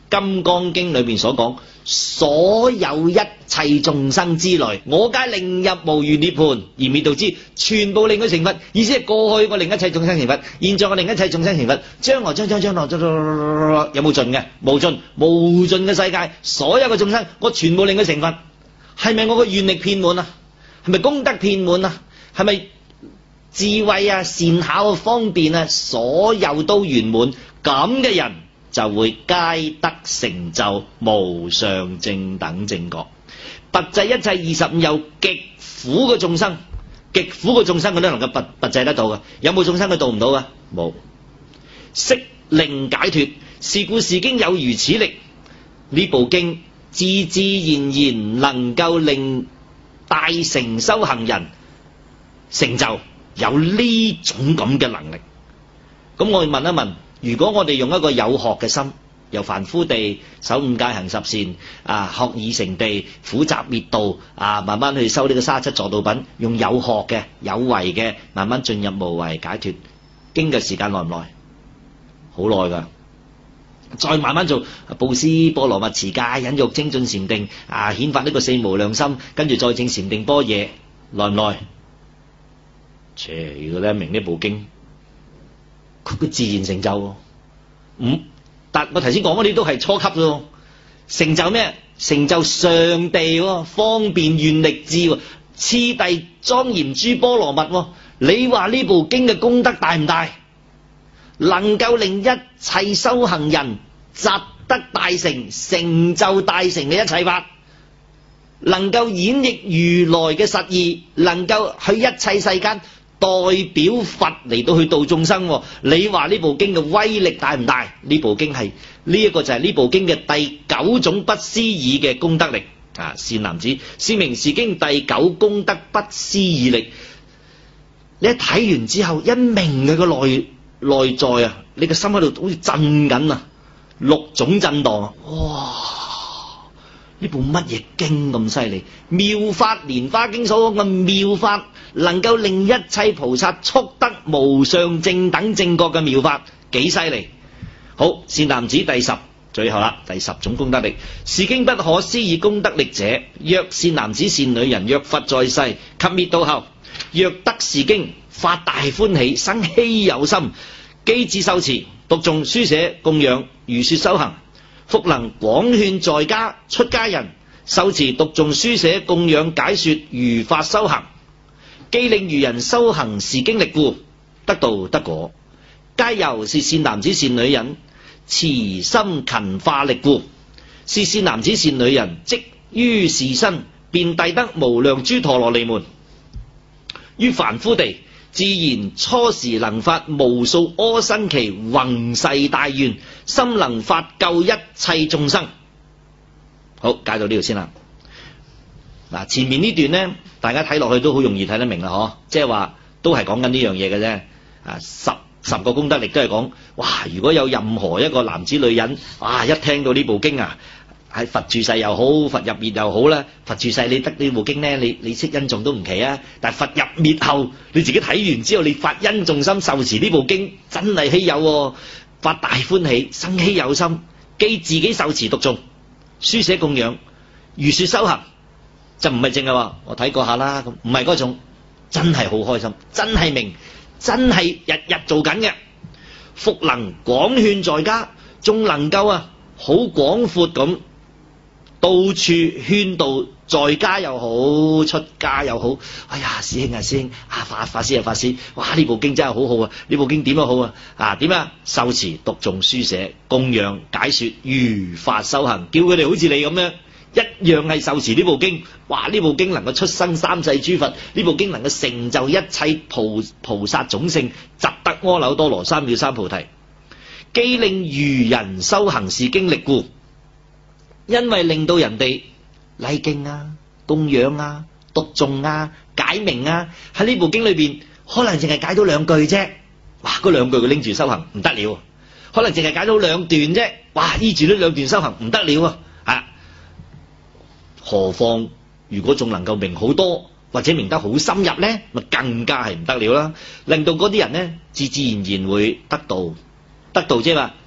金剛經裏面所講，所有一切眾生之類，我皆令入無餘涅槃而滅度之，全部令佢成佛。意思係過去我令一切眾生成佛，現在我令一切眾生成佛，將來將將將來有冇盡嘅？無盡無盡嘅世界，所有嘅眾生我全部令佢成佛。係咪我嘅願力遍滿啊？係咪功德遍滿啊？係咪智慧啊、善巧啊、方便啊，所有都圓滿？咁嘅人就會皆得成就無上正等正覺。拔濟一切二十五有極苦嘅眾生，極苦嘅眾生佢都能夠拔拔濟得到嘅。有冇眾生佢度唔到嘅？冇。悉令解脫，是故是經有如此力。呢部經自自然然能夠令大乘修行人成就，有呢種咁嘅能力。咁我哋問一問，如果我哋用一個有學嘅心，由凡夫地守五戒行十善啊，學以成地苦集滅道啊，慢慢去修呢個三十七助道品，用有學嘅有為嘅慢慢進入無為解脫，經嘅時間耐唔耐？好耐噶。再慢慢做布施、波羅蜜、持戒、忍辱、精進禪定啊，顯發呢個四無量心，跟住再證禪定般若，耐唔耐？切，如果你明呢部經，佢佢自然成就。嗯，但我頭先講嗰啲都係初級咯，成就咩？成就上地，方便願力智，次第莊嚴諸波羅蜜。你話呢部經嘅功德大唔大？能夠令一切修行人習得大成，成就大成嘅一切法，能夠演繹如來嘅實義，能夠去一切世間代表佛嚟到去度眾生。你話呢部經嘅威力大唔大？呢部經係呢一個就係呢部經嘅第九種不思議嘅功德力啊！善男子，是名是經第九功德不思議力。你一睇完之後，一明佢個內內在啊，你個心喺度好似震緊啊，六種震盪啊！哇！呢部乜嘢經咁犀利？妙法蓮華經所講嘅妙法，能夠令一切菩薩速得無上正等正覺嘅妙法，幾犀利！好，善男子第十，最後啦，第十種功德力，是經不可思議功德力者，若善男子善女人，若佛在世及滅度後，若得是經，發大歡喜，生希有心，機智受持，讀誦書寫供養，如說修行，復能廣勸在家出家人受持讀誦書寫供養解說如法修行，既令愚人修行是經力故，得道得果，皆由是善男子善女人慈心勤化力故。是善男子善女人即於是身便逮得無量諸陀羅尼門，於凡夫地自然初時能發無數阿僧祇宏誓大願，心能發救一切眾生。好，解到呢度先啦。嗱，前面呢段呢，大家睇落去都好容易睇得明啦，嗬，即係話都係講緊呢樣嘢嘅啫。啊，十十個功德力都係講，哇！如果有任何一個男子女人，哇！一聽到呢部經啊，喺佛住世又好，佛入滅又好啦。佛住世你得呢部經呢，你你識恩重都唔奇啊。但係佛入滅後，你自己睇完之後，你發恩重心受持呢部經，真係稀有喎，發大歡喜，生希有心，既自己受持讀誦、書寫供養、如說修行，就唔係淨係話我睇過下啦，咁唔係嗰種，真係好開心，真係明，真係日日做緊嘅。復能廣勸在家，仲能夠啊好廣闊咁到處勸導，在家又好，出家又好。哎呀，師兄啊師兄啊，法法師啊法師，哇！呢部經真係好好啊，呢部經點樣好啊？啊點啊？受持讀誦書寫供養解說如法修行，叫佢哋好似你咁樣一樣係受持呢部經。哇！呢部經能夠出生三世諸佛，呢部經能夠成就一切菩菩薩種性，習得阿耨多羅三藐三菩提，既令愚人修行是經力故。因為令到人哋禮敬啊、供養啊、讀誦啊、解明啊，喺呢部經裏邊可能淨係解到兩句啫，哇！嗰兩句佢拎住修行唔得了，可能淨係解到兩段啫，哇！依住呢兩段修行唔得了啊！啊，何況如果仲能夠明好多，或者明得好深入咧，咪更加係唔得了啦！令到嗰啲人咧，自自然然會得到得到啫嘛，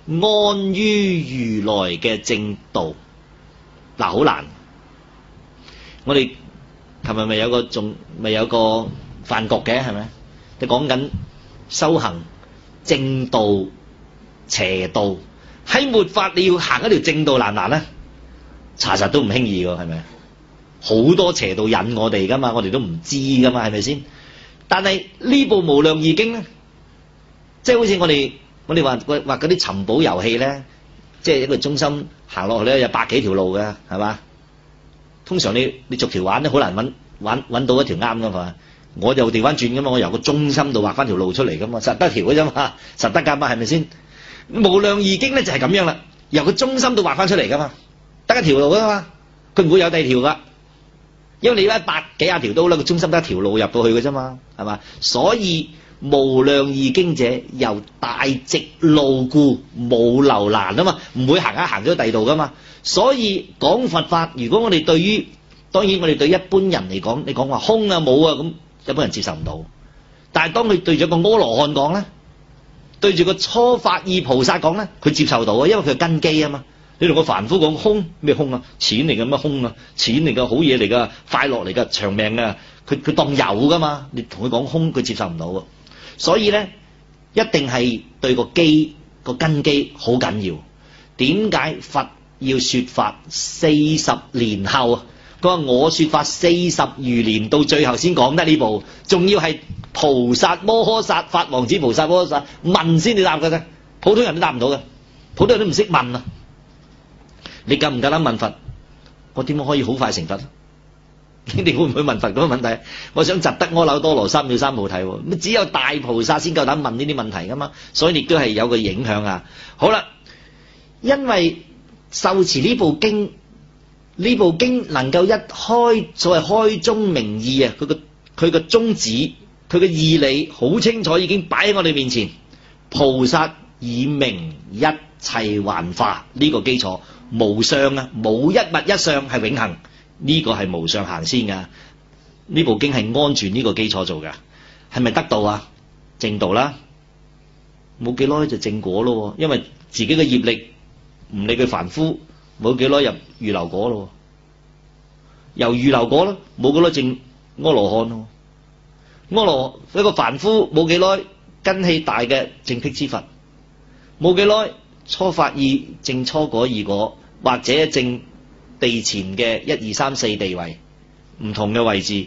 安於如來嘅正道。嗱，好難。我哋琴日咪有個仲咪有個飯局嘅，係咪？你講緊修行正道邪道，喺末法你要行一條正道難唔難咧？查實都唔輕易㗎，係咪？好多邪道引我哋噶嘛，我哋都唔知噶嘛，係咪先？但係呢部無量義經咧，即係好似我哋我哋話話嗰啲尋寶遊戲咧，即係一個中心行落去咧有百幾條路嘅，係嘛？通常你你逐條玩咧，好難揾揾揾到一條啱噶嘛。我就調翻轉噶嘛，我由個中心度畫翻條路出嚟噶嘛，實得條嘅啫嘛，實得噶嘛，係咪先？無量義經咧就係咁樣啦，由個中心度畫翻出嚟噶嘛，得一條路噶嘛，佢唔會有第二條噶。因為你一百幾廿條刀啦，個中心得一條路入到去嘅啫嘛，係嘛？所以無量義經者由大直路故，冇留難啊嘛，唔會行下行咗第二度噶嘛。所以講佛法，如果我哋對於，當然我哋對一般人嚟講，你講話空啊冇啊咁，一般人接受唔到。但係當佢對住個阿羅漢講咧，對住個初發意菩薩講咧，佢接受到啊，因為佢係根基啊嘛。你同個凡夫講空咩空啊？錢嚟嘅咩空啊？錢嚟嘅好嘢嚟噶，快樂嚟噶，長命啊！佢佢當有噶嘛？你同佢講空，佢接受唔到啊！所以咧，一定係對個基個根基好緊要。點解佛要說法四十年後啊？佢話我說法四十餘年，到最後先講得呢部，仲要係菩薩摩訶薩法王子菩薩摩訶薩問先至答嘅啫，普通人都答唔到嘅，普通人都唔識問啊！你夠唔夠膽問佛？我點樣可以好快成佛？你哋會唔會問佛咁嘅問題？我想習得阿耨多羅三藐三菩提，咁只有大菩薩先夠膽問呢啲問題噶嘛，所以亦都係有個影響啊。好啦，因為受持呢部經，呢部經能夠一開所謂開宗明義啊，佢個佢個宗旨，佢嘅義理好清楚，已經擺喺我哋面前。菩薩以明一切幻化呢個基礎。無相啊，冇一物一相係永恆，呢、這個係無相行先噶。呢部經係安住呢個基礎做噶，係咪得道啊？正道啦，冇幾耐就正果咯。因為自己嘅業力唔理佢凡夫，冇幾耐入預流果咯。由預流果咯，冇幾耐正阿羅漢咯。阿羅一個凡夫冇幾耐根器大嘅正辟支佛，冇幾耐初發意正初果二果。或者正地前嘅一二三四地位唔同嘅位置，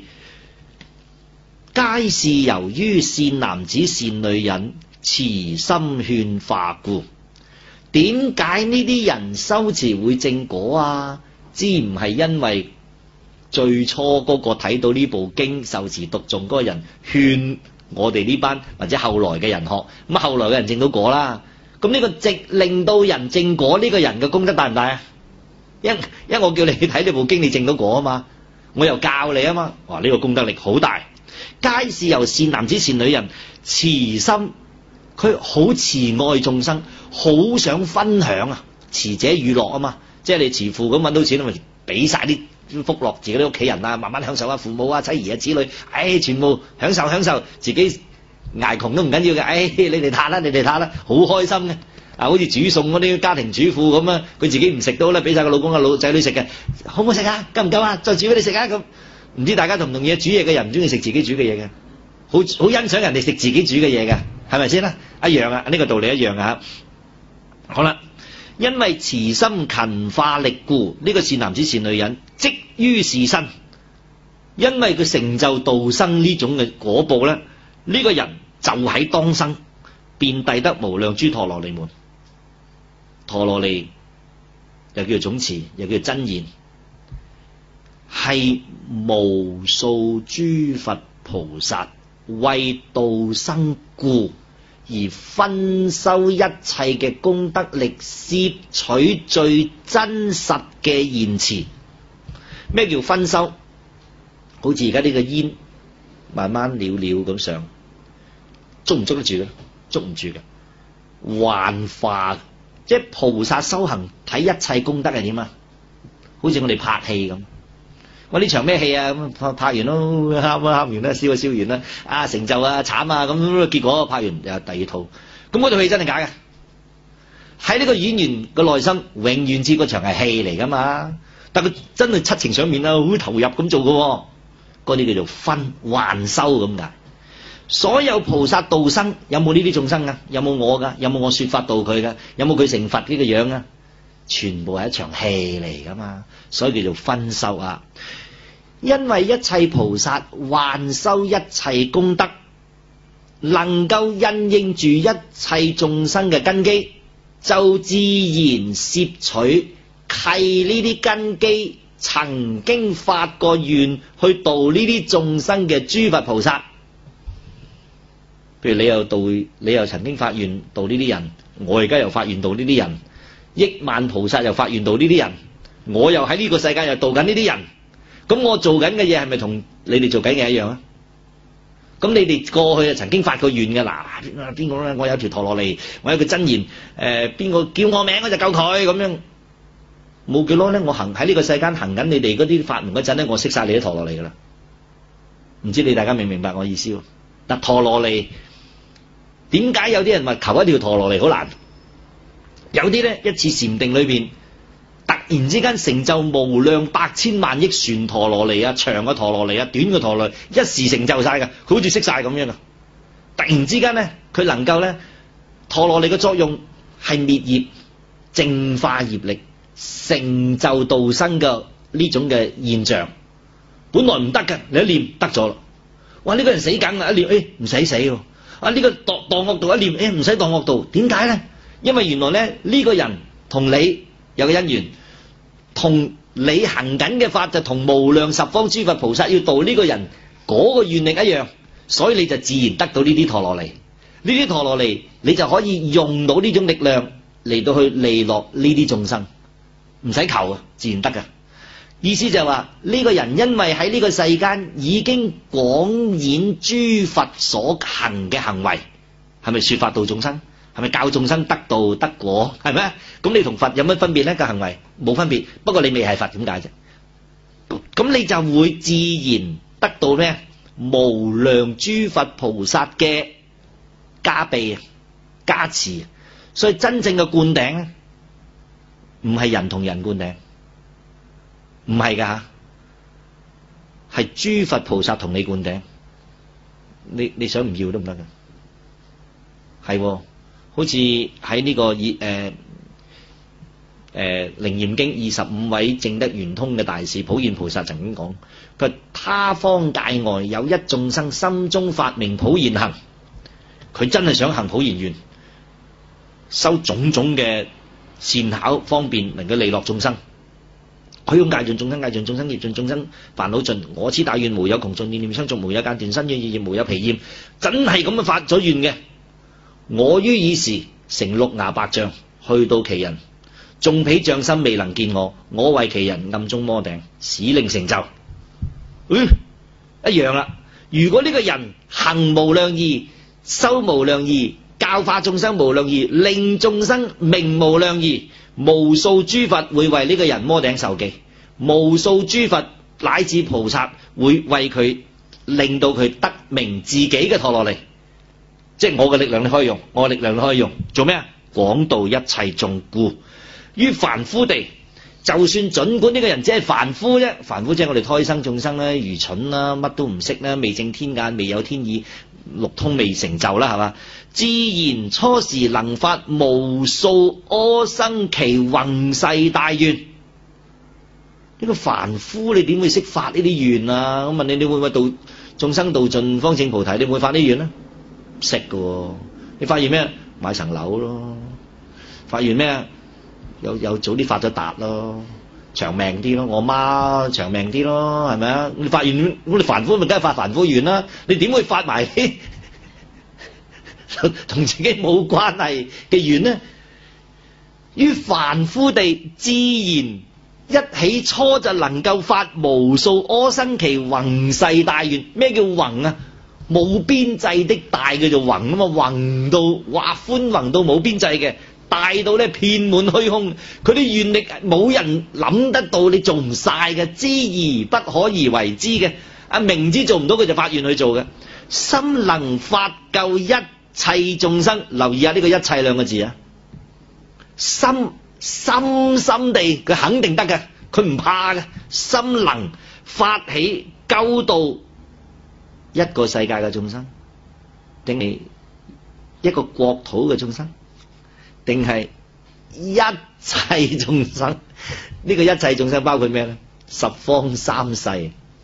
皆是由於善男子善女人慈心勸化故。點解呢啲人修持會正果啊？知唔係因為最初嗰個睇到呢部經受持讀誦嗰個人勸我哋呢班，或者後來嘅人學，咁後來嘅人正到果啦。咁呢個直令到人正果，呢個人嘅功德大唔大啊？因因我叫你睇呢部經，你正到果啊嘛，我又教你啊嘛，哇！呢個功德力好大。皆是由善男子善女人慈心，佢好慈愛眾生，好想分享啊，慈者與樂啊嘛，即係你慈父咁揾到錢，咪俾晒啲福樂自己啲屋企人啊，慢慢享受啊，父母啊、妻兒啊、子女，唉，全部享受享受，自己捱窮都唔緊要嘅，唉，你哋嘆啦，你哋嘆啦，好開心嘅。啊，好似煮餸嗰啲家庭主婦咁啊，佢自己唔食到咧，俾晒個老公啊、老仔女食嘅，好唔好食啊？夠唔夠啊？再煮俾你食啊！咁唔知大家同唔同意？煮嘢嘅人唔中意食自己煮嘅嘢嘅，好好欣賞人哋食自己煮嘅嘢嘅，係咪先啦？一樣啊，呢、這個道理一樣啊。好啦，因為慈心勤化力故，呢、這個善男子善女人即於是身，因為佢成就道生呢種嘅果報咧，呢、這個人就喺當生便逮得無量諸陀羅尼門。陀羅尼又叫做總持，又叫做真言，係無數諸佛菩薩為度生故而分修一切嘅功德力，攝取最真實嘅言辭。咩叫分修？好似而家呢個煙慢慢了了咁上，捉唔捉得住嘅？捉唔住嘅，幻化。即係菩薩修行睇一切功德係點啊？好似我哋拍戲咁，我呢場咩戲啊？咁拍完咯，喊啊喊完啦，燒啊燒完啦，啊成就啊慘啊咁，結果拍完又第二套。咁嗰套戲真係假嘅？ 喺呢個演員嘅內心，永遠知嗰場係戲嚟噶嘛。但佢真係七情上面啊，好投入咁做嘅，嗰啲叫做分幻修咁解。所有菩薩度生有冇呢啲眾生啊？有冇我噶？有冇我說法度佢噶？有冇佢成佛呢個樣啊？全部係一場戲嚟噶嘛，所以叫做分修啊。因為一切菩薩幻修一切功德，能夠因應住一切眾生嘅根基，就自然攝取契呢啲根基曾經發過願去度呢啲眾生嘅諸佛菩薩。譬如你又度，你又曾經發願度呢啲人，我而家又發願度呢啲人，億萬菩薩又發願度呢啲人，我又喺呢個世界又度緊呢啲人。咁我做緊嘅嘢係咪同你哋做緊嘅一樣啊？咁你哋過去啊曾經發過願嘅，嗱邊個咧？我有條陀羅尼，我有個真言，誒邊個叫我名我就救佢咁樣。冇幾耐咧，我行喺呢個世間行緊你哋嗰啲法門嗰陣咧，我識晒你啲陀羅尼噶啦。唔知你大家明唔明白我意思喎？嗱，陀羅尼點解有啲人話求一條陀羅尼好難？有啲咧一次禪定裏邊，突然之間成就無量百千萬億旋陀羅尼啊，長嘅陀羅尼啊，短嘅陀羅尼，一時成就晒噶，佢好似識晒咁樣噶。突然之間咧，佢能夠咧，陀羅尼嘅作用係滅業、淨化業力、成就度生嘅呢種嘅現象。本來唔得嘅，你一念得咗啦。哇！呢、這個人死梗啦，一念誒唔使死喎。啊！呢、這個墮墮惡道一念誒唔使墮惡道，點解咧？因為原來咧呢、這個人同你有個因緣，同你行緊嘅法就同無量十方諸佛菩薩要度呢個人嗰、那個願力一樣，所以你就自然得到呢啲陀羅尼。呢啲陀羅尼你就可以用到呢種力量嚟到去利樂呢啲眾生，唔使求啊，自然得噶。意思就係話呢個人因為喺呢個世間已經廣演諸佛所行嘅行為，係咪說法度眾生？係咪教眾生得道得果？係咪？咁你同佛有乜分別呢？個行為冇分別，不過你未係佛，點解啫？咁你就會自然得到咩？無量諸佛菩薩嘅加被加持。所以真正嘅灌頂咧，唔係人同人灌頂。唔係噶，係諸佛菩薩同你灌頂，你你想唔要都唔得噶。係，好似喺呢個以誒誒《楞嚴經》二十五位證得圓通嘅大士普賢菩薩曾經講，佢話他方界外有一眾生心中發明普賢行，佢真係想行普賢願，修種種嘅善巧方便，能夠利樂眾生。佢用戒盡眾生，戒盡眾生業盡眾生煩惱盡，我此大願無有窮盡，念念相續無有間斷，身語意業無有疲厭，真係咁樣發咗願嘅。我於爾時成六牙白象，去到其人，眾彼障心未能見我，我為其人暗中摩頂，使令成就。嗯，一樣啦。如果呢個人行無量義，修無量義，教化眾生無量義，令眾生明無量義，無數諸佛會為呢個人摩頂受記，無數諸佛乃至菩薩會為佢令到佢得明自己嘅陀羅尼。即係我嘅力量你可以用，我嘅力量你可以用，做咩啊？廣度一切眾故。於凡夫地，就算盡管呢個人只係凡夫啫，凡夫即係我哋胎生眾生啦，愚蠢啦，乜都唔識啦，未正天眼，未有天意，六通未成就啦，係嘛？自然初時能發無數阿僧祇宏誓大願。呢個凡夫你點會識發呢啲願啊？我問你，你會唔會度眾生度盡方證菩提？你會唔會發呢啲願啊？識嘅，你發願咩？買層樓咯。發願咩？有有早啲發咗達咯，長命啲咯，我媽長命啲咯，係咪啊？你發願，咁你凡夫咪梗係發凡夫願啦？你點會發埋啲同自己冇關係嘅願呢？於凡夫地自然一起初就能夠發無數阿僧祇宏誓大願。咩叫宏啊？冇邊際的大叫做宏啊嘛，宏到哇寬宏到冇邊際嘅，大到咧遍滿虛空。佢啲願力冇人諗得到，你做唔晒嘅，知而不可而為之嘅。啊，明知做唔到佢就發願去做嘅。心能發救一切眾生，留意下呢個一切兩個字啊。 深深深地佢肯定得嘅，佢唔怕嘅，心能發起救度一個世界嘅眾生，定係一個國土嘅眾生，定係一切眾生？呢個一切眾生包括咩咧？十方三世，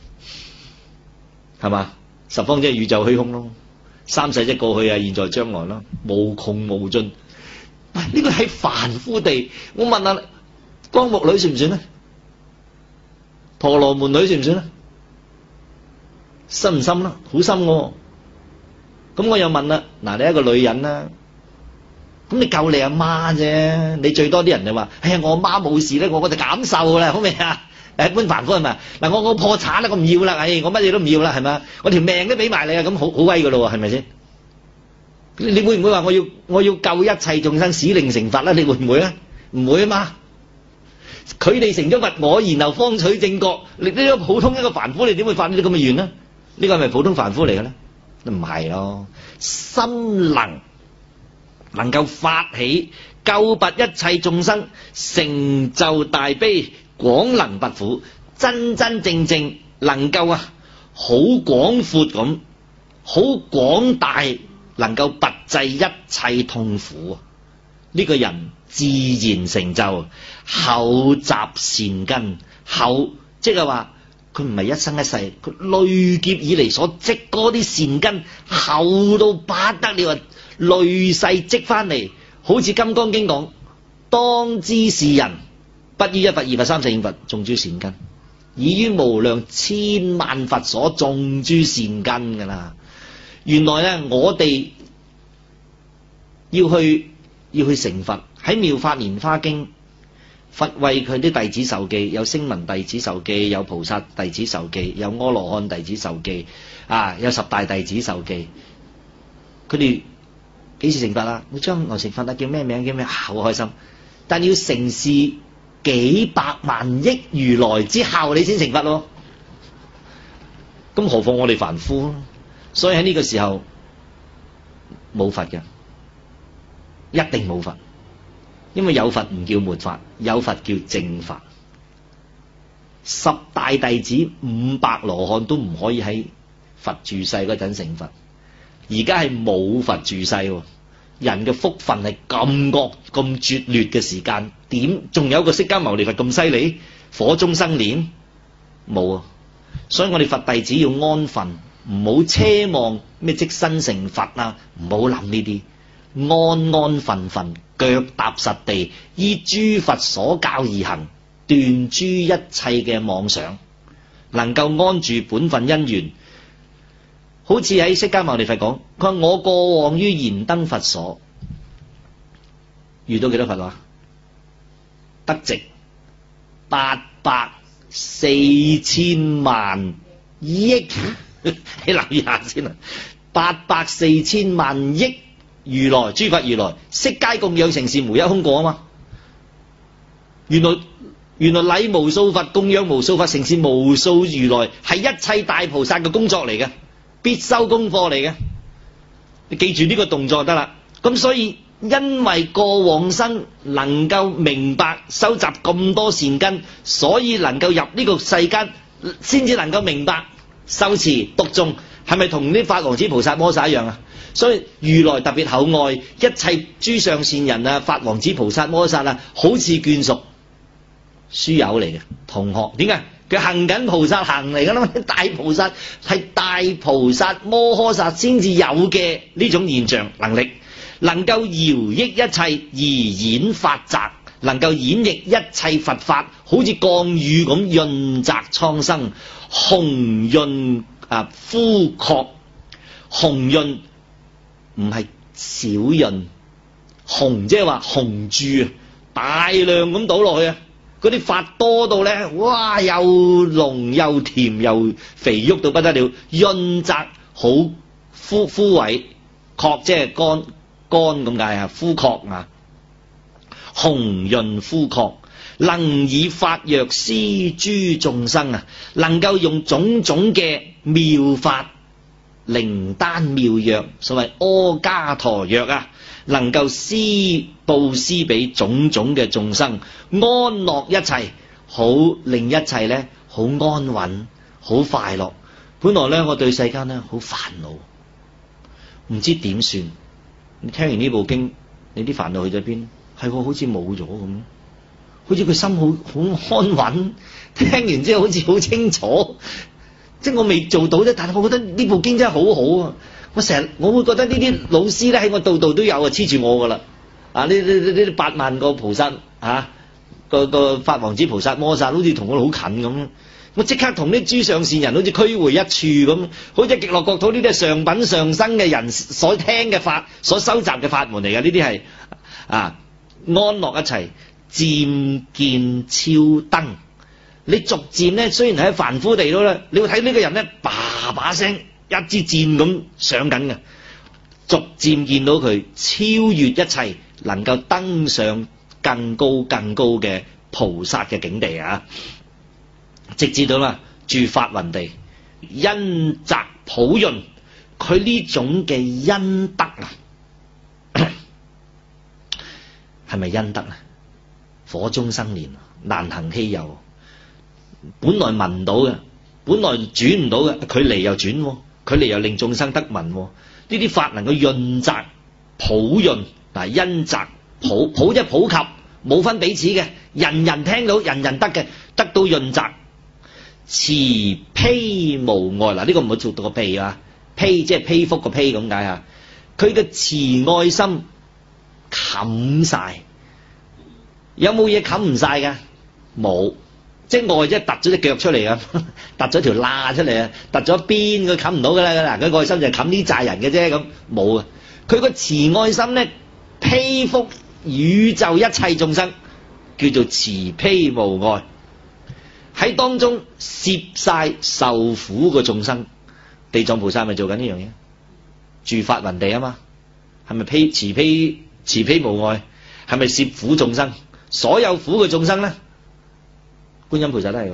係嘛？十方即係宇宙虛空咯，三世即係過去啊、現在、將來咯，無窮無盡。喂，呢個喺凡夫地，我問下，光目女算唔算咧？婆羅門女算唔算咧？深唔深啦？好深嘅。咁我又問啦，嗱，你一個女人啦，咁你救你阿媽啫，你最多啲人就話，哎呀，我阿媽冇事咧，我我就減壽啦，好未啊？一般凡夫係咪？嗱，我我破產啦，我唔要啦，唉，我乜嘢都唔要啦，係咪？我條命都俾埋你啊，咁好好威噶咯，係咪先？你你會唔會話我要我要救一切眾生，使令成佛啦？你會唔會啊？唔會啊嘛。佢哋成咗佛，我然後方取正覺。你呢個普通一個凡夫，你點會發呢啲咁嘅願呢？呢個係咪普通凡夫嚟嘅咧？唔係咯，心能能夠發起救拔一切眾生，成就大悲，廣能拔苦，真真正正能夠啊，好廣闊咁，好廣大，能夠拔濟一切痛苦。呢、這個人自然成就厚集善根，厚即係話佢唔係一生一世，佢累劫以嚟所積嗰啲善根厚到不得了，累世積翻嚟，好似《金剛經》講，當知是人不於一佛二佛三世應佛種諸善根，已於無量千萬佛所種諸善根噶啦。原來咧，我哋要去要去成佛，喺《妙法蓮華經》，佛為佢啲弟子受記，有聲聞弟子受記，有菩薩弟子受記，有阿羅漢弟子受記，啊，有十大弟子受記。佢哋幾時成佛啊？你將來成佛啊？叫咩名？叫咩？好開心！但要成事幾百萬億如來之後，你先成佛咯。咁何況我哋凡夫？所以喺呢個時候冇佛嘅，一定冇佛。因為有佛唔叫末法，有佛叫正法。十大弟子、五百羅漢都唔可以喺佛住世嗰陣成佛。而家係冇佛住世，人嘅福分係咁惡、咁絕劣嘅時間，點仲有個釋迦牟尼佛咁犀利？火中生蓮冇啊！所以我哋佛弟子要安分，唔好奢望咩即身成佛啊！唔好諗呢啲，安安分分，腳踏實地，依諸佛所教而行，斷諸一切嘅妄想，能夠安住本分因緣。好似喺釋迦牟尼佛講，佢話我過往於燃燈佛所，遇到幾多佛啊？得值八百四千萬億，你留意下先啊！八百四千萬億如來，諸佛如來，悉皆供養成事，無一空過啊嘛！原來原來禮無數佛，供養無數佛，成事無數如來，係一切大菩薩嘅工作嚟嘅，必修功課嚟嘅。你記住呢個動作得啦。咁所以因為過往生能夠明白收集咁多善根，所以能夠入呢個世間，先至能夠明白修持讀誦，係咪同啲法王子菩薩摩薩一樣啊？所以如來特別厚愛一切諸上善人啊，法王子菩薩摩薩啊，好似眷屬書友嚟嘅同學。點解？佢行緊菩薩行嚟噶啦嘛，大菩薩係大菩薩摩訶薩先至有嘅呢種現象能力，能夠饒益一切而演法集，能夠演繹一切佛法，好似降雨咁潤澤蒼生，紅潤啊敷確，紅潤唔係少潤，紅即係話紅珠啊，大量咁倒落去啊！嗰啲法多到咧，哇！又濃又甜又肥沃到不得了，潤澤好枯枯萎，確即係乾乾咁解啊，枯確啊，紅潤枯確，能以法藥施諸眾生啊，能夠用種種嘅妙法靈丹妙藥，所謂阿伽陀藥啊，能夠施布施俾種種嘅眾生，安樂一切，好令一切咧好安穩，好快樂。本來咧我對世間咧好煩惱，唔知點算。你聽完呢部經，你啲煩惱去咗邊？係好似冇咗咁，好似佢心好好安穩。聽完之後好似好清楚，即係我未做到啫，但係我覺得呢部經真係好好啊！我成日我會覺得呢啲老師咧喺我度度都有啊，黐住我噶啦啊！呢呢呢呢八萬個菩薩啊，個個法王子菩薩摩薩好似同我好近咁。我即刻同啲諸上善人好似俱會一處咁，好似極樂國土呢啲係上品上生嘅人所聽嘅法，所收集嘅法門嚟嘅，呢啲係啊安樂一切，漸見超登。你逐漸咧，雖然喺凡夫地度咧，你會睇呢個人咧，叭叭聲一支箭咁上緊嘅，逐漸見到佢超越一切，能夠登上更高更高嘅菩薩嘅境地啊！直至到啦住法雲地，恩澤普潤，佢呢種嘅恩德啊，係咪恩德啊？火中生蓮，難行稀有。本來聞唔到嘅，本來轉唔到嘅，佢嚟又轉，佢嚟又令眾生得聞。呢啲法能夠潤澤普潤，嗱恩澤普普即係普及，冇分彼此嘅，人人聽到，人人得嘅，得到潤澤。慈披無礙，嗱呢個唔好做到個披啊，披即係披福個披咁解啊。佢嘅慈愛心冚晒，有冇嘢冚唔晒噶？冇，即係愛即係突咗隻腳出嚟啊，突咗條罅出嚟啊，突咗邊佢冚唔到噶啦。嗱，佢愛心就係冚呢寨人嘅啫，咁冇啊。佢個慈愛心咧，披福宇宙一切眾生，叫做慈披無礙。喺當中攝晒受苦嘅眾生，地藏菩薩咪做緊呢樣嘢，住法雲地啊嘛，係咪披慈披慈披無礙？係咪攝苦眾生？所有苦嘅眾生咧，觀音菩薩都係。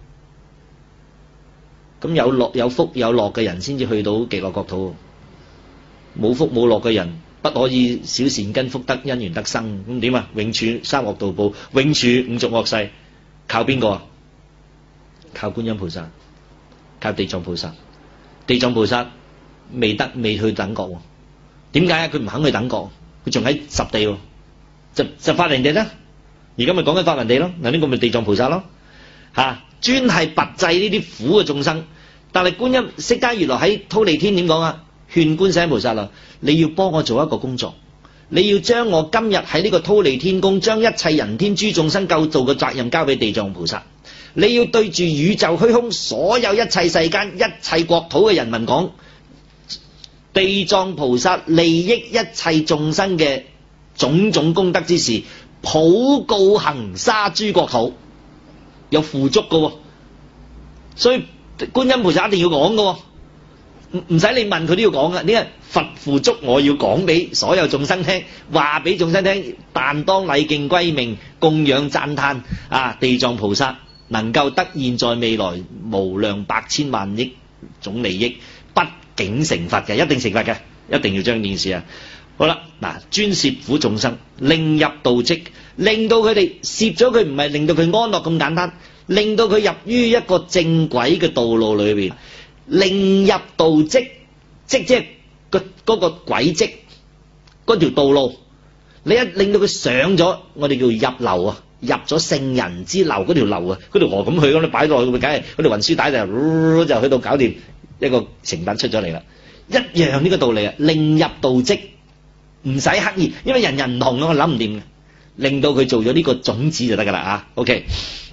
咁有樂有福有樂嘅人先至去到極樂國土，冇福冇樂嘅人不可以小善根福德因緣得生。咁點啊？永處三惡道報，永處五濁惡世，靠邊個啊？靠觀音菩薩，靠地藏菩薩。地藏菩薩未得未去等覺，點解啊？佢唔肯去等覺，佢仲喺十地，就就法雲地啦。而家咪講緊法雲地咯。嗱，呢個咪地藏菩薩咯，吓、啊、專係拔濟呢啲苦嘅眾生。但係觀音釋迦如來喺忉利天點講啊？勸觀世音菩薩啦，你要幫我做一個工作，你要將我今日喺呢個忉利天宮，將一切人天諸眾生救度嘅責任交俾地藏菩薩。你要對住宇宙虛空所有一切世間一切國土嘅人民講，地藏菩薩利益一切眾生嘅種種功德之事，普告行沙諸國土，有付囑嘅，所以觀音菩薩一定要講嘅，唔唔使你問佢都要講嘅。呢個佛付囑我要講俾所有眾生聽，話俾眾生聽，但當禮敬歸命，供養讚歎啊！地藏菩薩能夠得現在未來無量百千萬億種利益，畢竟成佛嘅，一定成佛嘅，一定要將件事啊！好啦，嗱，專攝苦眾生，令入道跡，令到佢哋攝咗佢，唔係令到佢安樂咁簡單，令到佢入於一個正軌嘅道路裏邊，令入道跡，即即係個嗰個軌跡，嗰條道路，你一令到佢上咗，我哋叫入流啊！入咗聖人之流嗰條流啊，嗰條河咁去咁，你擺落去，梗係嗰條運輸帶就、呃、就去到搞掂一個成品出咗嚟啦。一樣呢個道理啊，令入道跡，唔使刻意，因為人人唔同啊，我諗唔掂嘅，令到佢做咗呢個種子就得噶啦啊。OK，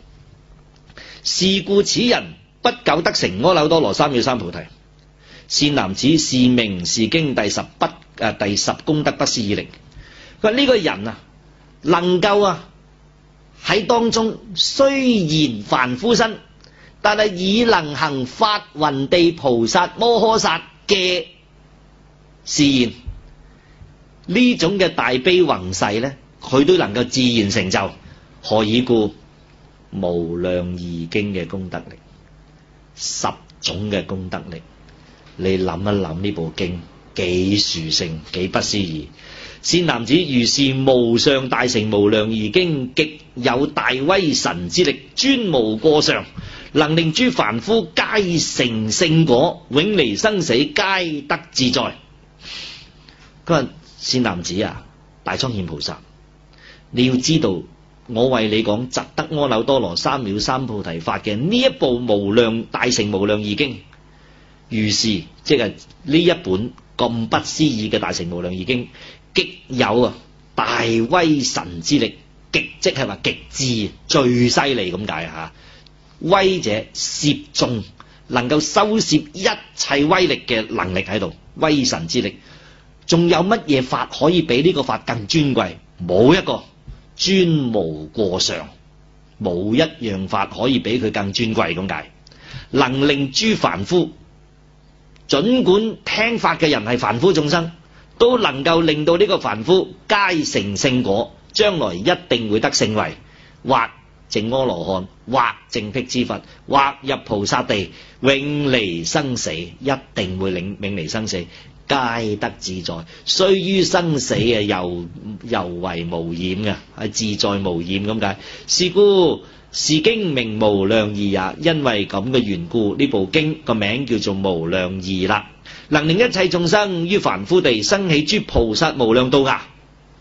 是故此人不久得成阿耨多羅三藐三菩提。善男子，是名是經第十不誒、呃、第十功德不思議力。佢話呢個人啊，能夠啊。喺當中雖然凡夫身，但係已能行法雲地菩薩摩訶薩嘅示現，呢種嘅大悲宏誓咧，佢都能夠自然成就。何以故？無量義經嘅功德力，十種嘅功德力， 你諗一諗呢部經幾殊勝，幾不思議。善男子，如是無上大乘無量義經，極有大威神之力，專無過常，能令諸凡夫皆成聖果，永離生死，皆得自在。佢話：善男子啊，大莊嚴菩薩，你要知道，我為你講集得阿耨多羅三藐三菩提法嘅呢一部無量大乘無量義經，如是即係呢一本咁不思議嘅大乘無量義經，極有啊大威神之力，極即係話極致最犀利咁解吓。威者攝眾，能夠收攝一切威力嘅能力喺度，威神之力。仲有乜嘢法可以比呢個法更尊貴？冇一個，專無過常，冇一樣法可以比佢更尊貴咁解。能令諸凡夫，盡管聽法嘅人係凡夫眾生，都能夠令到呢個凡夫皆成聖果，將來一定會得聖位，或證阿羅漢，或證辟支佛，或入菩薩地，永離生死，一定會領永離生死，皆得自在。雖於生死啊，猶猶為無染嘅，係自在無染咁解。是故是經名無量義也。因為咁嘅緣故，呢部經個名叫做無量義啦。能令一切眾生於凡夫地生起諸菩薩無量道牙。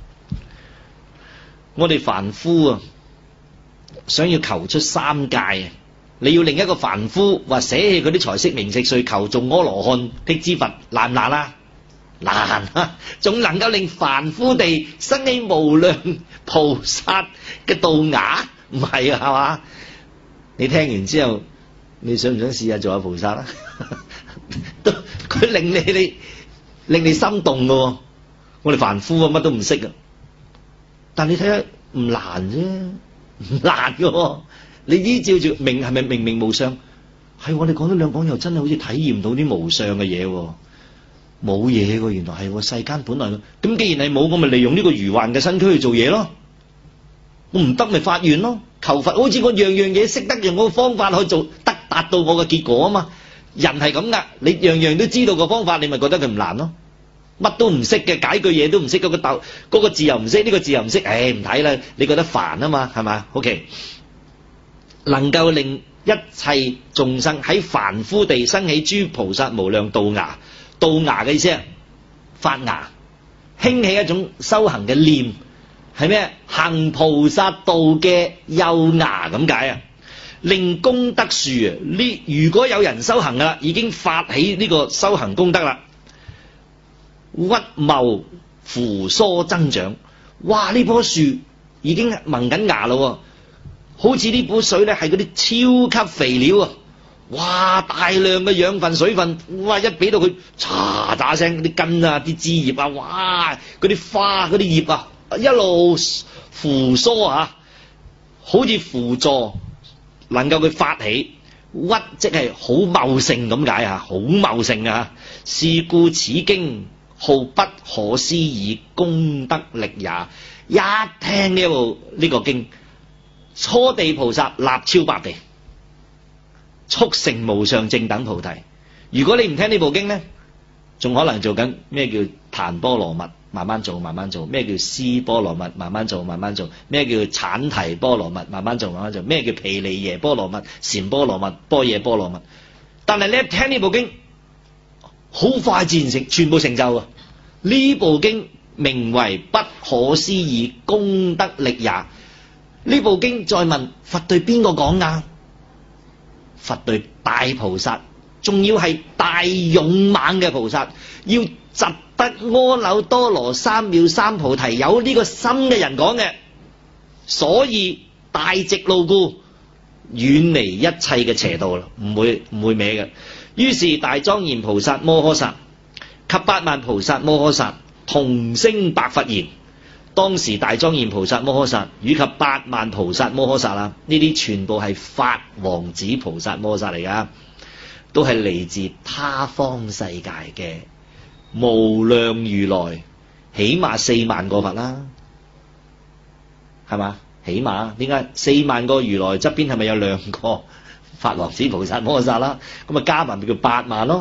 我哋凡夫啊，想要求出三界啊，你要令一個凡夫話捨棄佢啲財色名食睡，求做阿羅漢辟支佛，難唔難啊？難啊！仲能夠令凡夫地生起無量菩薩嘅道牙，唔係啊，係嘛？你聽完之後，你想唔想試下做下菩薩啊？都佢令你你令你心動噶，我哋凡夫啊乜都唔識啊，但你睇下唔難啫，唔難噶。你依照住明係咪明明無相？係我哋講咗兩講又真係好似體驗到啲無相嘅嘢，冇嘢噶，原來係世間本來咁。既然係冇，我咪利用呢個如幻嘅身軀去做嘢咯。我唔得咪發願咯，求佛，好似我樣樣嘢識得用嗰個方法去做，得達到我嘅結果啊嘛。人係咁噶，你樣樣都知道個方法，你咪覺得佢唔難咯。乜都唔識嘅，解句嘢都唔識，嗰個斗嗰個字又唔識，呢個字又唔識，唉唔睇啦，你覺得煩啊嘛，係咪 ？OK， 能夠令一切眾生喺凡夫地生起諸菩薩無量道牙。道牙嘅意思啊，發芽，興起一種修行嘅念，係咩？行菩薩道嘅幼芽咁解啊！令功德樹啊，呢如果有人修行噶啦，已經發起呢個修行功德啦，鬱茂扶疏增長。哇！呢棵樹已經萌緊芽啦，好似呢盆水咧係嗰啲超級肥料啊！哇！大量嘅養分、水分，哇！一俾到佢，嚓嚓聲，啲根啊、啲枝葉啊，哇！嗰啲花、嗰啲葉啊，一路扶疏啊，好似輔助，能夠佢發起。鬱即係好茂盛咁解啊，好茂盛啊！是故此經號不可思議功德力也。一聽呢部呢個經，初地菩薩立超百地，速成無上正等菩提。如果你唔聽呢部經呢，仲可能做緊咩叫檀波羅蜜，慢慢做慢慢做；咩叫尸波羅蜜，慢慢做慢慢做；咩叫產提波羅蜜，慢慢做慢慢做；咩叫毗梨耶波羅蜜、禪波羅蜜、般若波羅蜜。但係你一聽呢部經，好快自然成全部成就啊！呢部經名為不可思議功德力也。呢部經再問佛對邊個講啊？佛對大菩薩，仲要係大勇猛嘅菩薩，要集得阿耨多羅三藐三菩提，有呢個心嘅人講嘅。所以大直路故，遠離一切嘅邪道啦，唔會唔會歪嘅。於是大莊嚴菩薩摩訶薩及八萬菩薩摩訶薩同聲白佛言。當時大莊嚴菩薩摩訶薩以及八萬菩薩摩訶薩啦，呢啲全部係法王子菩薩摩訶薩嚟噶，都係嚟自他方世界嘅無量如來，起碼四萬個佛啦，係嘛？起碼點解四萬個如來側邊係咪有兩個法王子菩薩摩訶薩啦？咁啊加埋咪叫八萬咯。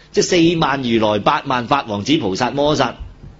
即係四萬如來、八萬法王子、菩薩摩薩，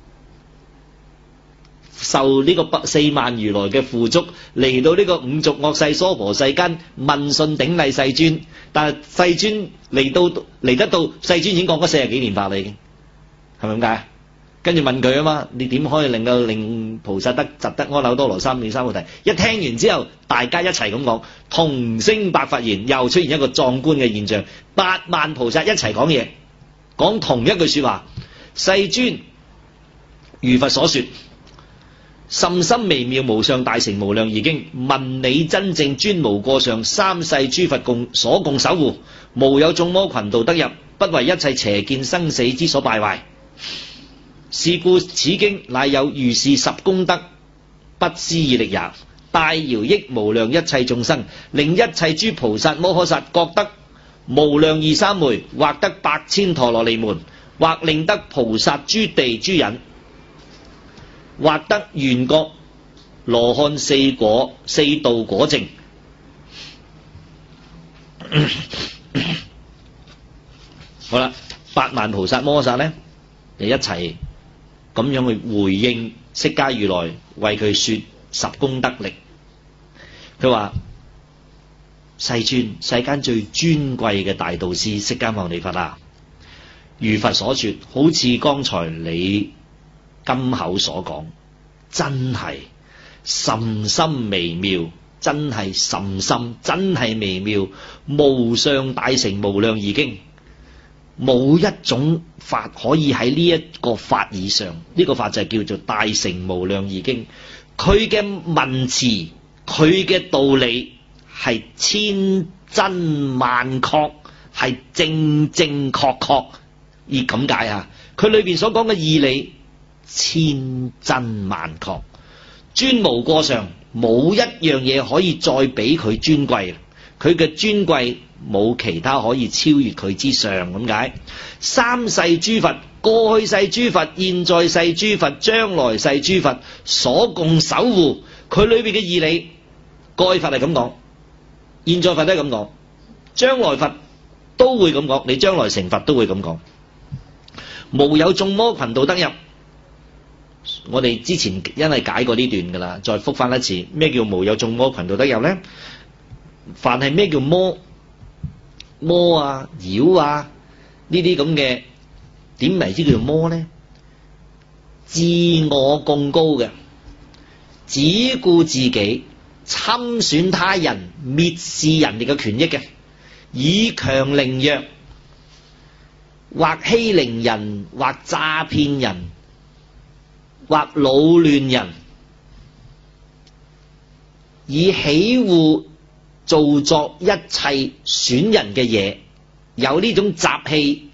受呢個四萬如來嘅付囑，嚟到呢個五濁惡世娑婆世間問訊頂禮世尊。但係世尊嚟到嚟得到，世尊已經講咗四十幾年法啦，已經係咪咁解？跟住問佢啊嘛，你點可以令到令菩薩得集得阿耨多羅三藐三菩提？一聽完之後，大家一齊咁講，同聲白佛言，又出現一個壯觀嘅現象，八萬菩薩一齊講嘢，講同一句說話。世尊，如佛所說，甚深微妙無上大乘無量義經，聞你真正尊無過上，三世諸佛共所共守護，無有眾魔群盜得入，不為一切邪見生死之所敗壞。是故此經乃有如是十功德，不思議力也，大饒益無量一切眾生，令一切諸菩薩摩訶薩各得無量義三昧，或得百千陀羅尼門，或令得菩薩諸地諸忍，或得緣覺羅漢四果四道果證。好啦，八萬菩薩摩訶薩呢，就一齊咁樣去回應釋迦如來為佢說十功德力。佢話：世尊，世間最尊貴嘅大導師釋迦牟尼佛啊，如佛所說，好似剛才你金口所講，真係甚深微妙，真係甚深，真係微妙，無上大乘無量義經。冇一種法可以喺呢一個法以上，呢、這個法就係叫做大乘無量義經。佢嘅文詞，佢嘅道理係千真萬確，係正正確確，而咁解啊！佢裏邊所講嘅義理千真萬確，尊無過上，冇一樣嘢可以再比佢尊貴。佢嘅尊貴冇其他可以超越佢之上，咁解。三世諸佛，過去世諸佛，現在世諸佛，將來世諸佛所共守護，佢裏邊嘅義理，過去佛係咁講，現在佛都係咁講，將來佛都會咁講，你將來成佛都會咁講。無有眾魔群盜得入，我哋之前因為解過呢段噶啦，再復翻一次，咩叫無有眾魔群盜得入呢？凡係咩叫魔魔啊妖啊呢啲咁嘅，點為之叫做魔呢？自我貢高嘅，只顧自己，侵損他人，蔑視人哋嘅權益嘅，以強凌弱，或欺凌人，或詐騙人，或擾亂人，以喜惡做作一切損人嘅嘢，有呢種習氣，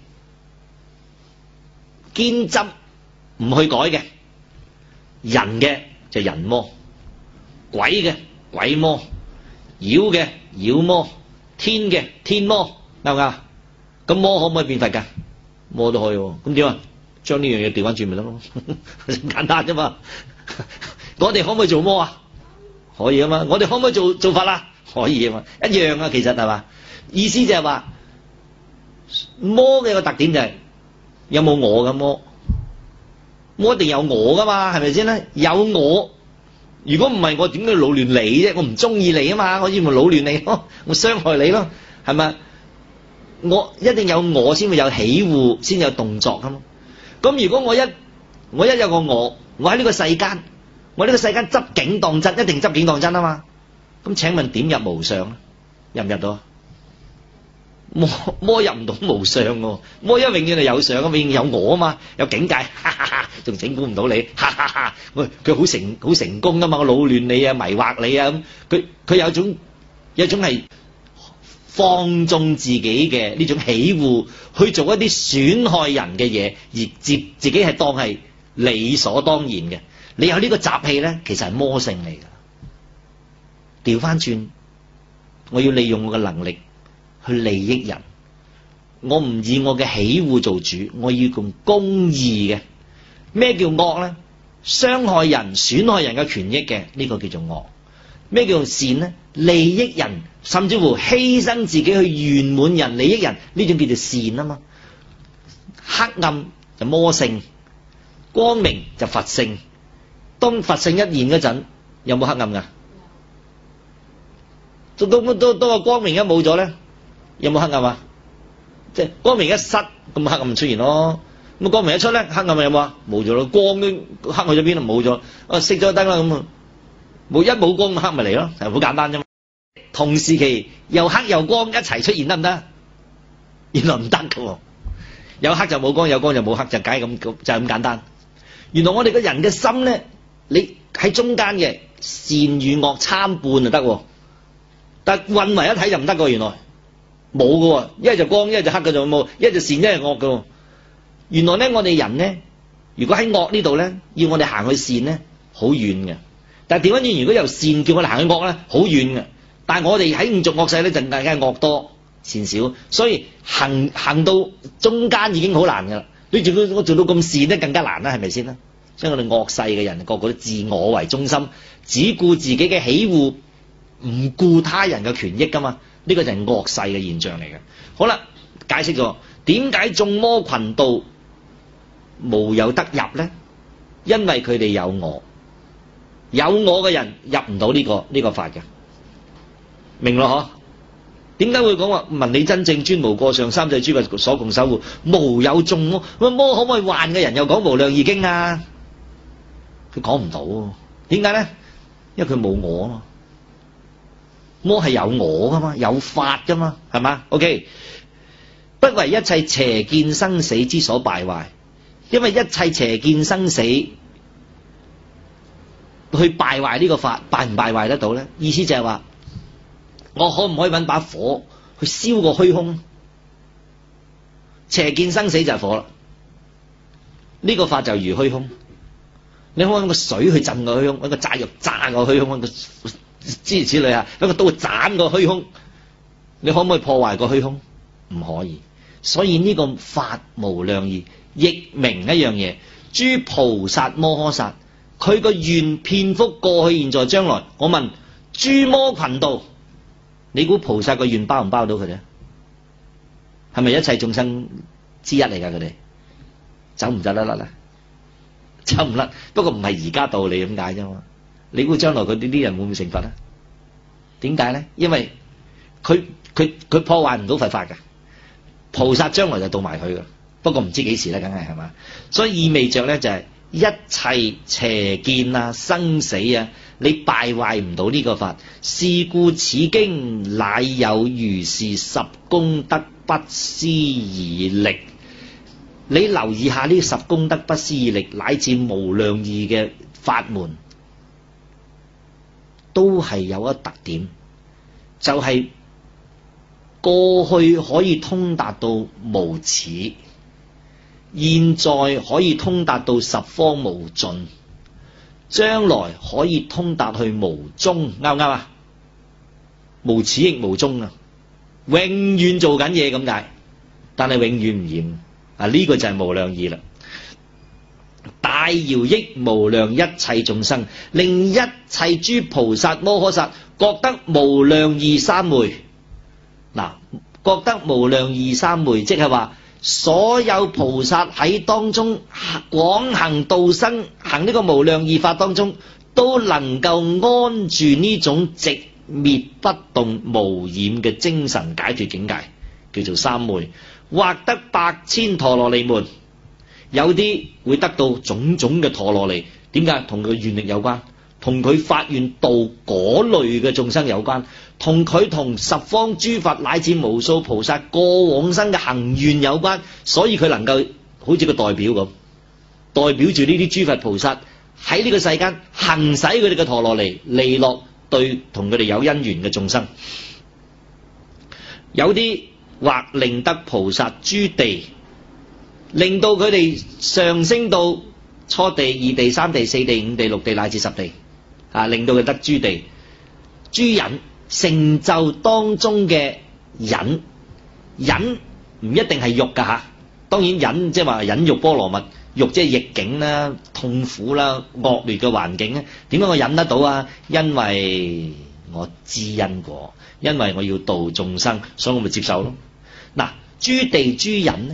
堅執唔去改嘅，人嘅就人魔，鬼嘅鬼魔，妖嘅妖魔，天嘅天魔，啱唔啱？咁魔可唔可以變佛噶？魔都可以，咁點啊？將呢樣嘢調翻轉咪得咯，簡單啫嘛。我哋可唔可以做魔啊？可以啊嘛。我哋可唔可以做做佛啊？可以啊嘛，一樣啊，其實係嘛，意思就係話魔嘅個特點就係、是、有冇我嘅魔，魔一定有我噶嘛，係咪先咧？有我，如果唔係我點解擾亂你啫？我唔中意你啊嘛，我先咪擾亂你咯，我傷害你咯，係咪？我一定有我先會有喜惡，先有動作噶嘛。咁如果我一我一有個我，我喺呢個世間，我呢個世間執境當真，一定執境當真啊嘛。咁請問點入無上？入唔入到？魔魔入唔到無上嘅，魔一永遠係有上，永遠有我啊嘛，有境界，哈哈哈，仲整蠱唔到你，哈哈哈！喂，佢好成好成功噶嘛，我擾亂你啊，迷惑你啊，咁佢佢有種有種係放縱自己嘅呢種喜惡，去做一啲損害人嘅嘢，而自自己係當係理所當然嘅。你有呢個習氣咧，其實係魔性嚟噶。調翻轉，我要利用我嘅能力去利益人，我唔以我嘅喜惡做主，我要用公義嘅。咩叫惡呢？傷害人、損害人嘅權益嘅，呢個叫做惡。咩叫善呢？利益人，甚至乎犧牲自己去圓滿人、利益人，呢種叫做善啊嘛。 黑暗就魔性，光明就佛性。當佛性一現嗰陣，有冇黑暗噶？到到到到個光明一冇咗咧，有冇黑暗啊？即係光明一失，咁黑暗出現咯。咁光明一出咧，黑暗咪有冇啊？冇咗咯，光都黑去咗邊啊？冇咗，啊熄咗燈啦咁啊，冇一冇光，黑咪嚟咯，係好簡單啫嘛。同時期又黑又光一齊出現得唔得？原來唔得噶，有黑就冇光，有光就冇黑，就梗係咁就係咁簡單。原來我哋個人嘅心咧，你喺中間嘅善與惡參半就得，但係混為一體就唔得噶。原來冇噶，一係就光，一係就黑嘅就冇，一係就善，一係惡噶。原來咧，我哋人咧，如果喺惡呢度咧，要我哋行去善咧，好遠嘅。但係調翻轉，如果由善叫我哋行去惡咧，好遠嘅。但係我哋喺五濁惡世咧，就梗係惡多善少，所以行行到中間已經好難噶啦。你做到我做到咁善咧，更加難啦，係咪先啦？所以我哋惡世嘅人，個個都自我為中心，只顧自己嘅喜惡，唔顧他人嘅權益噶嘛。呢個就係惡世嘅現象嚟嘅。好啦，解釋咗點解眾魔群道無有得入咧？因為佢哋有我，有我嘅人入唔到呢個呢個法嘅，明咯嗬？點解會講話聞你真正專無過上三世諸佛所共守護，無有眾魔？咁魔可唔可以幻嘅人又講無量義經啊？佢講唔到，點解咧？因為佢冇我啊嘛，魔係有我噶嘛，有法噶嘛，係嘛 ？OK， 不為一切邪見生死之所敗壞，因為一切邪見生死去敗壞呢個法，敗唔敗壞得到咧？意思就係話，我可唔可以搵把火去燒個虛空？邪見生死就係火啦，呢個法就如虛空。你可唔可以搵個水去浸個虛空，搵個炸藥炸個虛空，搵個諸如此類啊，搵個刀斬個虛空，你可唔可以破壞個虛空？唔可以。所以呢個法無量義，亦明一樣嘢，諸菩薩摩訶薩，佢個願遍覆過去、現在、將來。我問諸魔群道，你估菩薩個願包唔包到佢哋？係咪一切眾生之一嚟噶？佢哋走唔走得甩啦？走唔甩，不過唔係而家道理咁解啫嘛。你估將來佢呢啲人會唔會成佛咧？點解咧？因為佢佢佢破壞唔到佛法嘅，菩薩將來就到埋佢噶，不過唔知幾時咧，梗係係嘛。所以意味着咧就係、是、一切邪見啊、生死啊，你敗壞唔到呢個法。是故此經乃有如是十功德不思議力。你留意下呢十功德不思議力，乃至無量義嘅法門，都係有一特點，就係、是、過去可以通達到無始，現在可以通達到十方無盡，將來可以通達去無終，啱唔啱啊？無始亦無終啊，永遠做緊嘢咁解，但係永遠唔厭。啊！呢、這個就係無量義啦，大饒益無量一切眾生，令一切諸菩薩摩訶薩覺得無量義三昧。嗱，覺得無量義三昧，即係話所有菩薩喺當中廣行度生，行呢個無量義法當中，都能夠安住呢種寂滅不動無染嘅精神解脫境界，叫做三昧。或得百千陀羅尼門，有啲會得到種種嘅陀羅尼。點解？同佢願力有關，同佢發願度嗰類嘅眾生有關，同佢同十方諸佛乃至無數菩薩過往生嘅行願有關。所以佢能夠好似個代表咁，代表住呢啲諸佛菩薩喺呢個世間行使佢哋嘅陀羅尼，利樂對同佢哋有因緣嘅眾生。有啲或令得菩薩諸地，令到佢哋上升到初地、二地、三地、四地、五地、六地乃至十地，啊，令到佢得諸地。諸忍成就當中嘅忍，忍唔一定係欲噶吓，當然忍即係話忍辱波羅蜜，欲即係逆境啦、痛苦啦、惡劣嘅環境咧。點解我忍得到啊？因為我知因果，因為我要度眾生，所以我咪接受咯。嗱，諸地諸忍咧，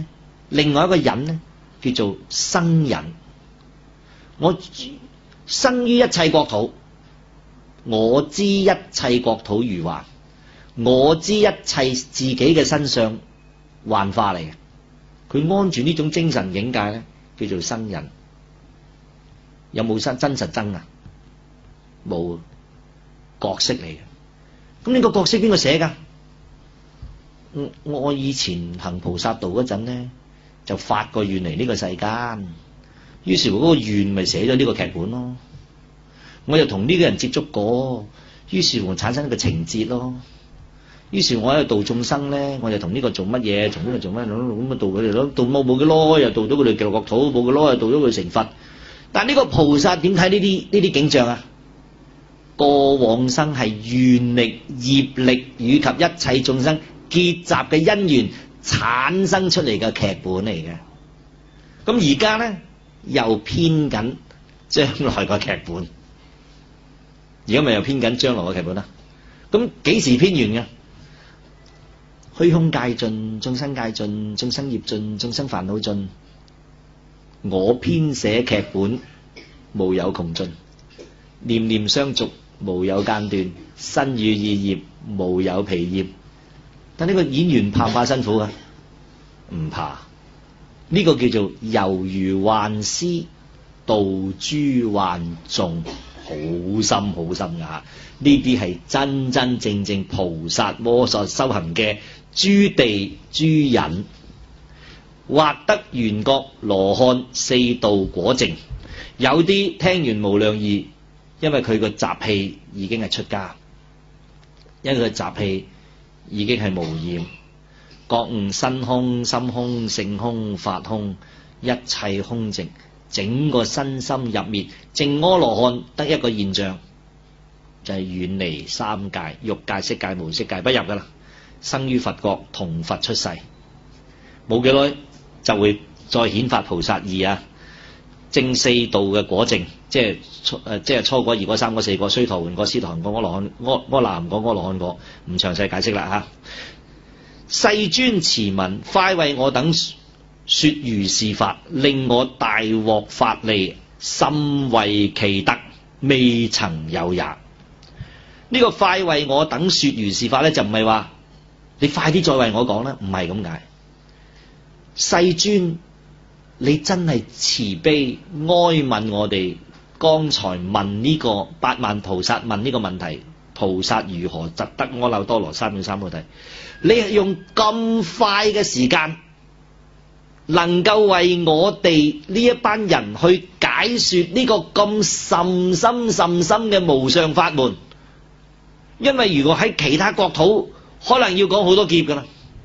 另外一個忍呢，叫做生忍。我生於一切國土，我知一切國土如幻，我知一切自己嘅身上幻化嚟嘅。佢安住呢種精神境界咧，叫做生忍。有冇真真實真啊？冇，角色嚟嘅。咁呢個角色邊個寫噶？我我以前行菩薩道嗰陣咧，就發個願嚟呢個世間。於是乎嗰個願咪寫咗呢個劇本咯，我又同呢個人接觸過，於是乎產生一個情節咯。於是我喺度度眾生咧，我就同呢個做乜嘢，同呢個做乜咁啊度佢哋咯，度冇冇嘅咯，又度到佢哋極樂國土，冇嘅咯，又度咗佢成佛。但呢個菩薩點睇呢啲呢啲景象啊？過往生係願力、業力以及一切眾生結集嘅因緣產生出嚟嘅劇本嚟嘅。咁而家咧？又編緊將來個劇本，而家咪又編緊將來個劇本啦。咁幾時編完嘅？虛空界盡，眾生界盡，眾生業盡，眾生煩惱盡。我編寫劇本，無有窮盡，念念相續，無有間斷，身語意業，無有疲厭。但呢個演員怕唔怕辛苦啊？唔怕。呢個叫做猶如幻師度諸幻眾，好深好深噶吓。呢啲係真真正正菩薩摩薩修行嘅諸地諸忍，或得緣覺羅漢四道果證。有啲聽完無量義，因為佢個習氣已經係出家，因為佢個習氣已經係無染。覺悟身空、心空、性空、法空，一切空淨，整個身心入滅。證阿羅漢得一個現象，就係遠離三界，欲界、色界、無色界不入噶啦，生於佛國，同佛出世，冇幾耐就會再顯發菩薩義啊！證四道嘅果證，即係誒，即係初果、二果、三果、四果，須陀洹果、斯陀含果、阿羅漢、阿阿那含果、阿羅漢果，唔詳細解釋啦吓。世尊慈聞，快為我等說如是法，令我大獲法利，甚為奇特，未曾有也。呢、這個快為我等說如是法咧，就唔係話你快啲再為我講啦，唔係咁解。世尊，你真係慈悲哀憫我哋，剛才問呢、這個八萬菩薩問呢個問題，菩薩如何執得阿耨多羅三藐三菩提？你係用咁快嘅時間，能夠為我哋呢一班人去解說呢個咁甚深甚深嘅無上法門。因為如果喺其他國土，可能要講好多劫噶啦，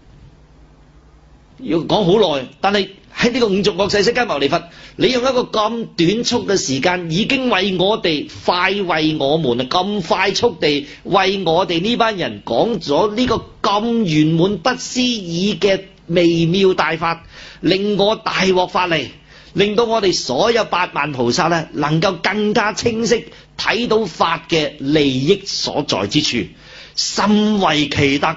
要講好耐。但係喺呢個五濁惡世釋迦牟尼佛，你用一個咁短促嘅時間，已經為我哋快為我們啊，咁快速地為我哋呢班人講咗呢個咁圓滿不思議嘅微妙大法，令我大獲法利，令到我哋所有八萬菩薩咧，能夠更加清晰睇到法嘅利益所在之處，甚為奇特。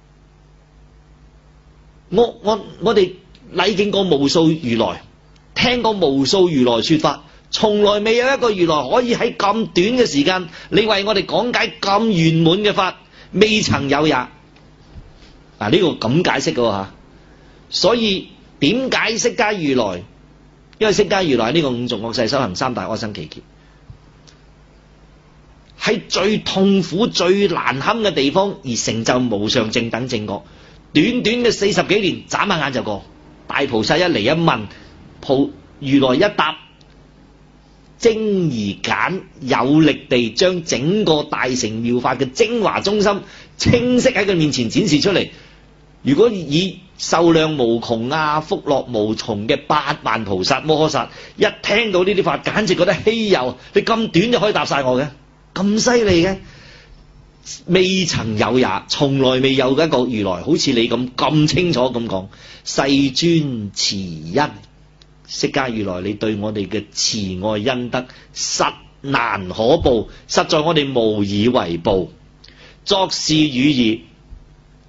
我我我哋禮敬過無數如來，聽過無數如來說法，從來未有一個如來可以喺咁短嘅時間，你為我哋講解咁圓滿嘅法，未曾有也。嗱、啊，呢、這個咁解釋嘅吓，所以點解釋迦如來？因為釋迦如來呢個五濁惡世修行三大阿僧祇劫，喺最痛苦、最難堪嘅地方而成就無上正等正覺，短短嘅四十幾年，眨下眼就過。大菩薩一嚟一問，菩如來一答，精而簡有力地將整個大乘妙法嘅精華中心清晰喺佢面前展示出嚟。如果以壽量無窮啊、福樂無窮嘅八萬菩薩摩訶薩，一聽到呢啲法，簡直覺得稀有。你咁短就可以答晒我嘅，咁犀利嘅，未曾有也，從來未有嘅一個如來好似你咁咁清楚咁講。世尊慈恩，釋迦如來，你對我哋嘅慈愛恩德實難可報，實在我哋無以為報。作是語義，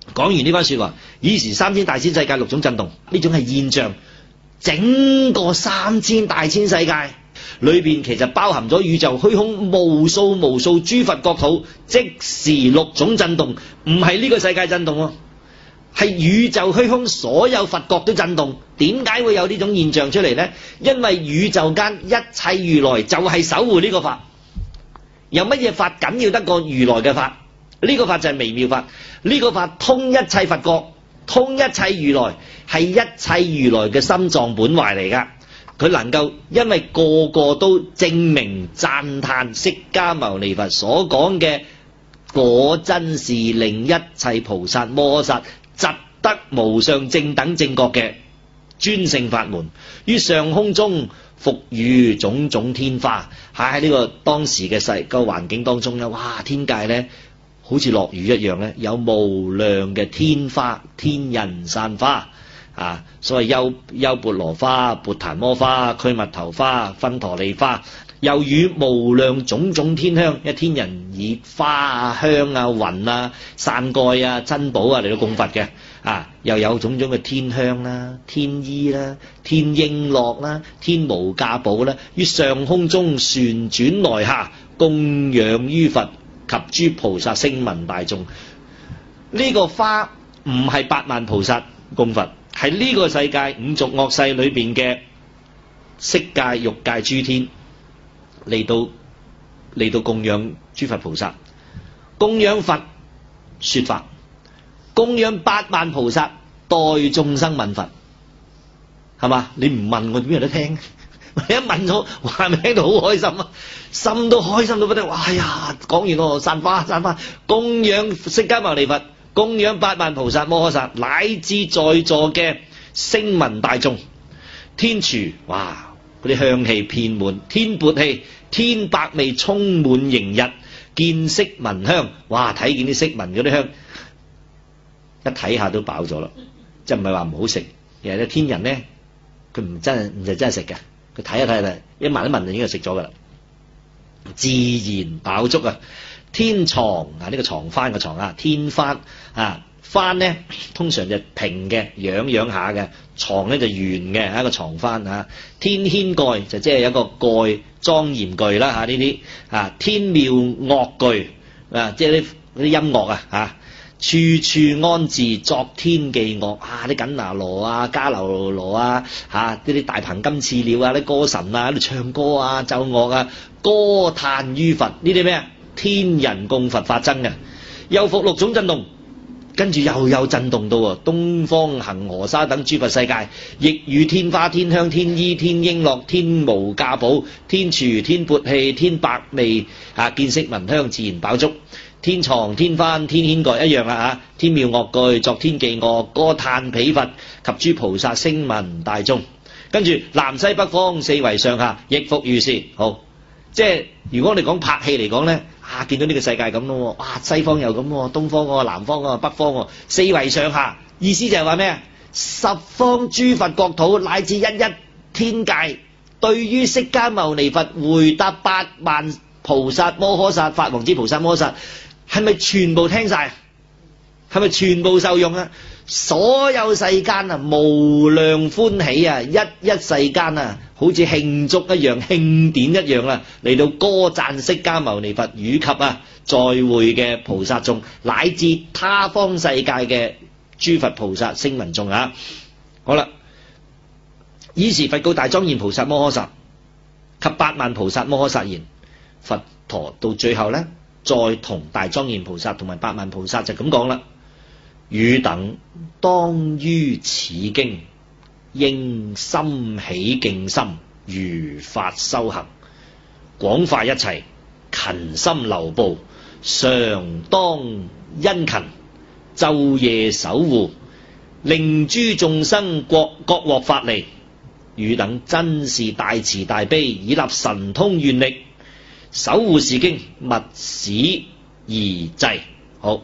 講完呢番說話，爾時三千大千世界六種震動，呢種係現象。整個三千大千世界裏邊，其實包含咗宇宙虛空無數無數諸佛國土，即時六種震動，唔係呢個世界震動，係宇宙虛空所有佛國都震動。點解會有呢種現象出嚟呢？因為宇宙間一切如來就係守護呢個法。有乜嘢法緊要得過如來嘅法？呢個法就係微妙法，呢個法通一切佛國，通一切如來，係一切如來嘅心臟本懷嚟噶。佢能夠因為個個都證明讚歎釋迦牟尼佛所講嘅果真是令一切菩薩摩訶薩疾得無上正等正覺嘅專勝法門，於上空中復雨種種天花。喺呢個當時嘅世個環境當中咧，哇！天界咧好似落雨一樣咧，有無量嘅天花、天人散花啊，所謂優優鉢羅花、鉢檀摩花、俱蜜頭花、芬陀利花，又與無量種種天香，因為天人以花啊、香啊、雲啊、傘蓋啊、珍寶啊嚟到供佛嘅啊，又有種種嘅天香啦、天衣啦、天瓔珞啦、天無價寶啦，於上空中旋轉來下，供養於佛及諸菩薩聲聞大眾。呢、這個花唔係八萬菩薩供佛，係呢個世界五濁惡世裏邊嘅色界、欲界諸天嚟到嚟到供養諸佛菩薩，供養佛說法，供養八萬菩薩代眾生問佛，係嘛？你唔問我點有得聽？你一問咗，話咪聽到好開心啊，心都開心到不得。哇呀，講完咯，散花散花，供養釋迦牟尼佛，供養八萬菩薩摩訶薩，乃至在座嘅聲聞大眾，天廚，哇，嗰啲香氣遍滿，天鉢氣，天百味充滿盈溢，見色聞香，哇，睇見啲色聞嗰啲香，一睇下都飽咗啦，即係唔係話唔好食，而係咧天人咧，佢唔真係唔係真係食嘅。佢睇一睇睇，一聞一聞就已經係食咗噶啦，自然飽足啊！天床啊，呢、這個床幡嘅床啊，天幡啊，幡咧通常就平嘅，仰仰下嘅；床咧就圓嘅，係一個床幡啊。天軒蓋就即係有一個蓋莊嚴具啦嚇，呢啲啊天妙樂具啊，即係啲啲音樂啊嚇。處處安置作天伎樂啊！啲緊拿羅啊、迦樓羅啊、嚇啲啲大鵬金翅鳥啊、啲歌神啊喺度唱歌啊、奏樂啊、歌歎於佛，呢啲咩啊？天人供佛法僧嘅，又復六種震動，跟住又有震動到喎。東方恒河沙等諸佛世界，亦與天花、天香、天衣、天瓔珞、天無價寶、天廚、天鉢器、天百味啊，見色聞香，自然飽足。天床、天幡、天軒蓋一樣啦嚇，天妙樂具作天伎樂，歌歎彼佛及諸菩薩聲聞大眾。跟住南西北方四維上下，亦復如是。好，即係如果我哋講拍戲嚟講咧，啊見到呢個世界咁咯，哇西方又咁喎，東方喎，南方喎，北方喎，四維上下，意思就係話咩啊？十方諸佛國土乃至一一天界，對於釋迦牟尼佛回答八萬菩薩摩訶薩、法王之菩薩摩訶薩。係咪全部聽晒？係咪全部受用啊？所有世間啊，無量歡喜啊！一一世間啊，好似慶祝一樣、慶典一樣啊，嚟到歌讚釋迦牟尼佛，以及啊在會嘅菩薩眾，乃至他方世界嘅諸佛菩薩聲聞眾啊！好啦，爾時佛告大莊嚴菩薩摩訶薩及八萬菩薩摩訶薩言：佛陀到最後呢，再同大莊嚴菩薩同埋八萬菩薩就咁講啦，汝等當於此經應心起敬心，如法修行，廣化一切，勤心流布，常當殷勤，晝夜守護，令諸眾生各各獲法利。汝等真是大慈大悲，以立神通願力，守護是經，勿使而滯。好，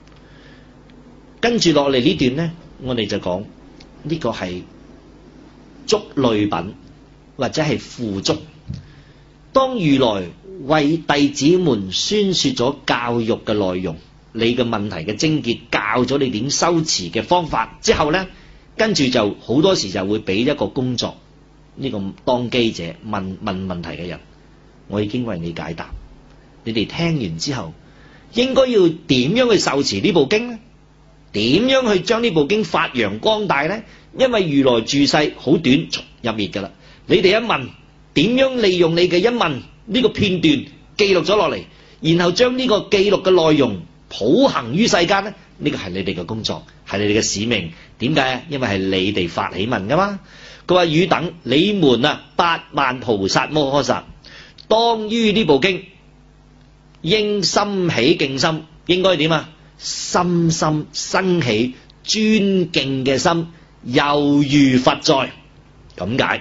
跟住落嚟呢段呢，我哋就講呢個係足類品或者係附足。當如來為弟子們宣說咗教育嘅內容， 你嘅問題嘅症結，教咗你點修持嘅方法之後咧，跟住就好多時就會俾一個工作，呢個當機者問問問題嘅人，我已經為你解答。你哋聽完之後，應該要點樣去受持呢部經呢？點樣去將呢部經發揚光大呢？因為如來住世好短，入滅噶啦。你哋一問，點樣利用你嘅一問呢個片段記錄咗落嚟，然後將呢個記錄嘅內容普行於世間呢？呢個係你哋嘅工作，係你哋嘅使命。點解啊？因為係你哋發起問噶嘛。佢話汝等你們啊，八萬菩薩摩訶薩，當於呢部經應心起敬心，應該點啊？深深生起尊敬嘅心，猶如佛在。咁解。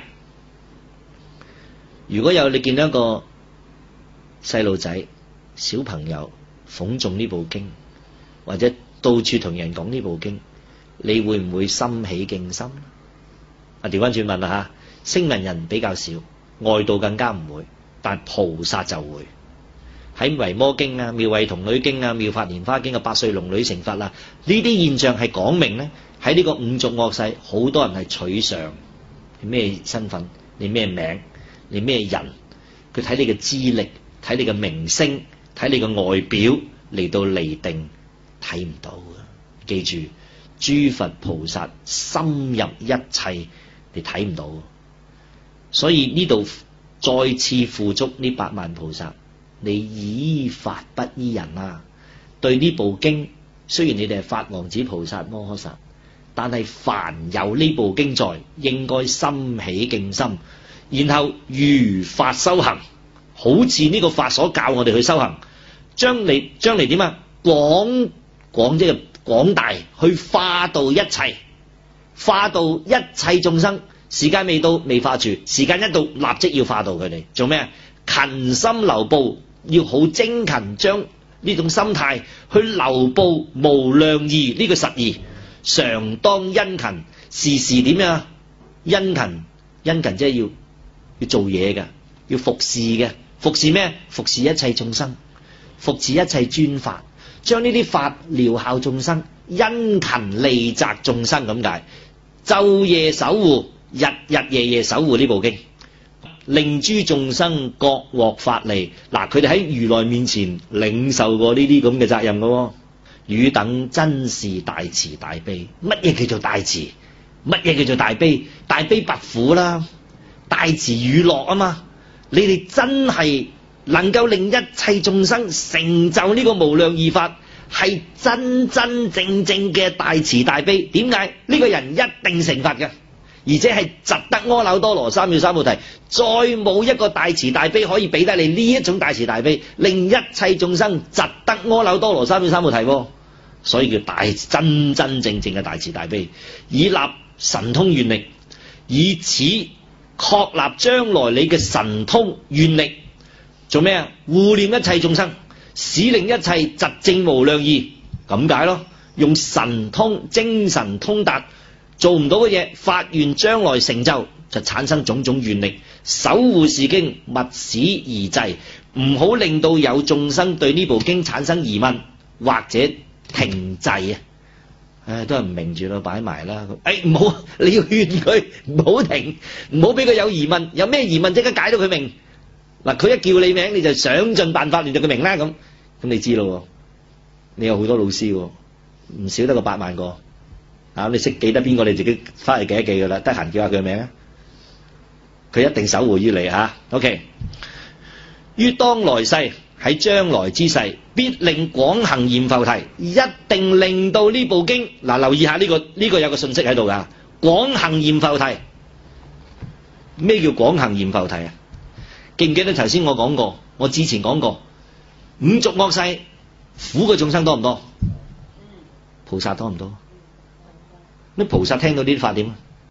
如果有你見到一個細路仔、小朋友諷誦呢部經，或者到處同人講呢部經，你會唔會心起敬心？啊，調翻轉問啦吓，聲聞人比較少，外道更加唔會，但菩薩就會。喺維摩經啊、妙慧童女經啊、妙法蓮華經啊、百歲龍女成佛啦，呢啲現象係講明咧，喺呢個五濁惡世，好多人係取相，你咩身份，你咩名，你咩人，佢睇你嘅資歷，睇你嘅名聲，睇你嘅外表嚟到釐定，睇唔到嘅。記住，諸佛菩薩深入一切，你睇唔到。所以呢度再次付囑呢八萬菩薩，你依法不依人啊！對呢部經，雖然你哋係法王子菩薩摩訶薩，但係凡有呢部經在，應該心起敬心，然後如法修行，好似呢個法所教我哋去修行，將嚟將嚟點啊？廣廣即係廣大，去化度一切，化度一切眾生。時間未到，未化住；時間一到，立即要化度佢哋。做咩啊？勤心流布，要好精勤，將呢種心態去流布無量義呢個實義，常當殷勤，時時點樣？殷勤，殷勤即係要要做嘢嘅，要服侍嘅。服侍咩？服侍一切眾生，服侍一切專法，將呢啲法療效眾生，殷勤利澤眾生咁解。晝夜守護，日日夜夜守護呢部經，令諸眾生各獲法利。嗱，佢哋喺如來面前領受過呢啲咁嘅責任噶。汝等真是大慈大悲。乜嘢叫做大慈？乜嘢叫做大悲？大悲拔苦啦，大慈與樂啊嘛。你哋真係能夠令一切眾生成就呢個無量義法，係真真正正嘅大慈大悲。點解？呢個人一定成佛嘅，而且係疾得阿耨多羅三藐三菩提，再冇一個大慈大悲可以俾得你呢一種大慈大悲，令一切眾生疾得阿耨多羅三藐三菩提。所以叫大真真正正嘅大慈大悲，以立神通願力，以此確立將來你嘅神通願力。做咩啊？護念一切眾生，使令一切疾證無量義，咁解咯。用神通精神通達做唔到嘅嘢，發願將來成就，就產生種種願力，守護是經，勿使疑滯，唔好令到有眾生對呢部經產生疑問或者停滯啊！唉，都係唔明住咯，擺埋啦。誒，唔好，你要勸佢唔好停，唔好俾佢有疑問。有咩疑問即刻解到佢明。嗱，佢一叫你名，你就想盡辦法令到佢明啦。咁咁你知咯，你有好多老師，唔少得個八萬個啊！你識記得邊個，你自己翻去記一記噶啦。得閒叫下佢名啊，佢一定守護於你吓。OK， 於當來世，喺將來之世，必令廣行閻浮提，一定令到呢部經嗱，留意下呢個呢個有個信息喺度噶。廣行閻浮提，咩叫廣行閻浮提啊？記唔記得頭先我講過？我之前講過，五濁惡世苦嘅眾生多唔多？菩薩多唔多？啲菩薩聽到呢啲法點啊？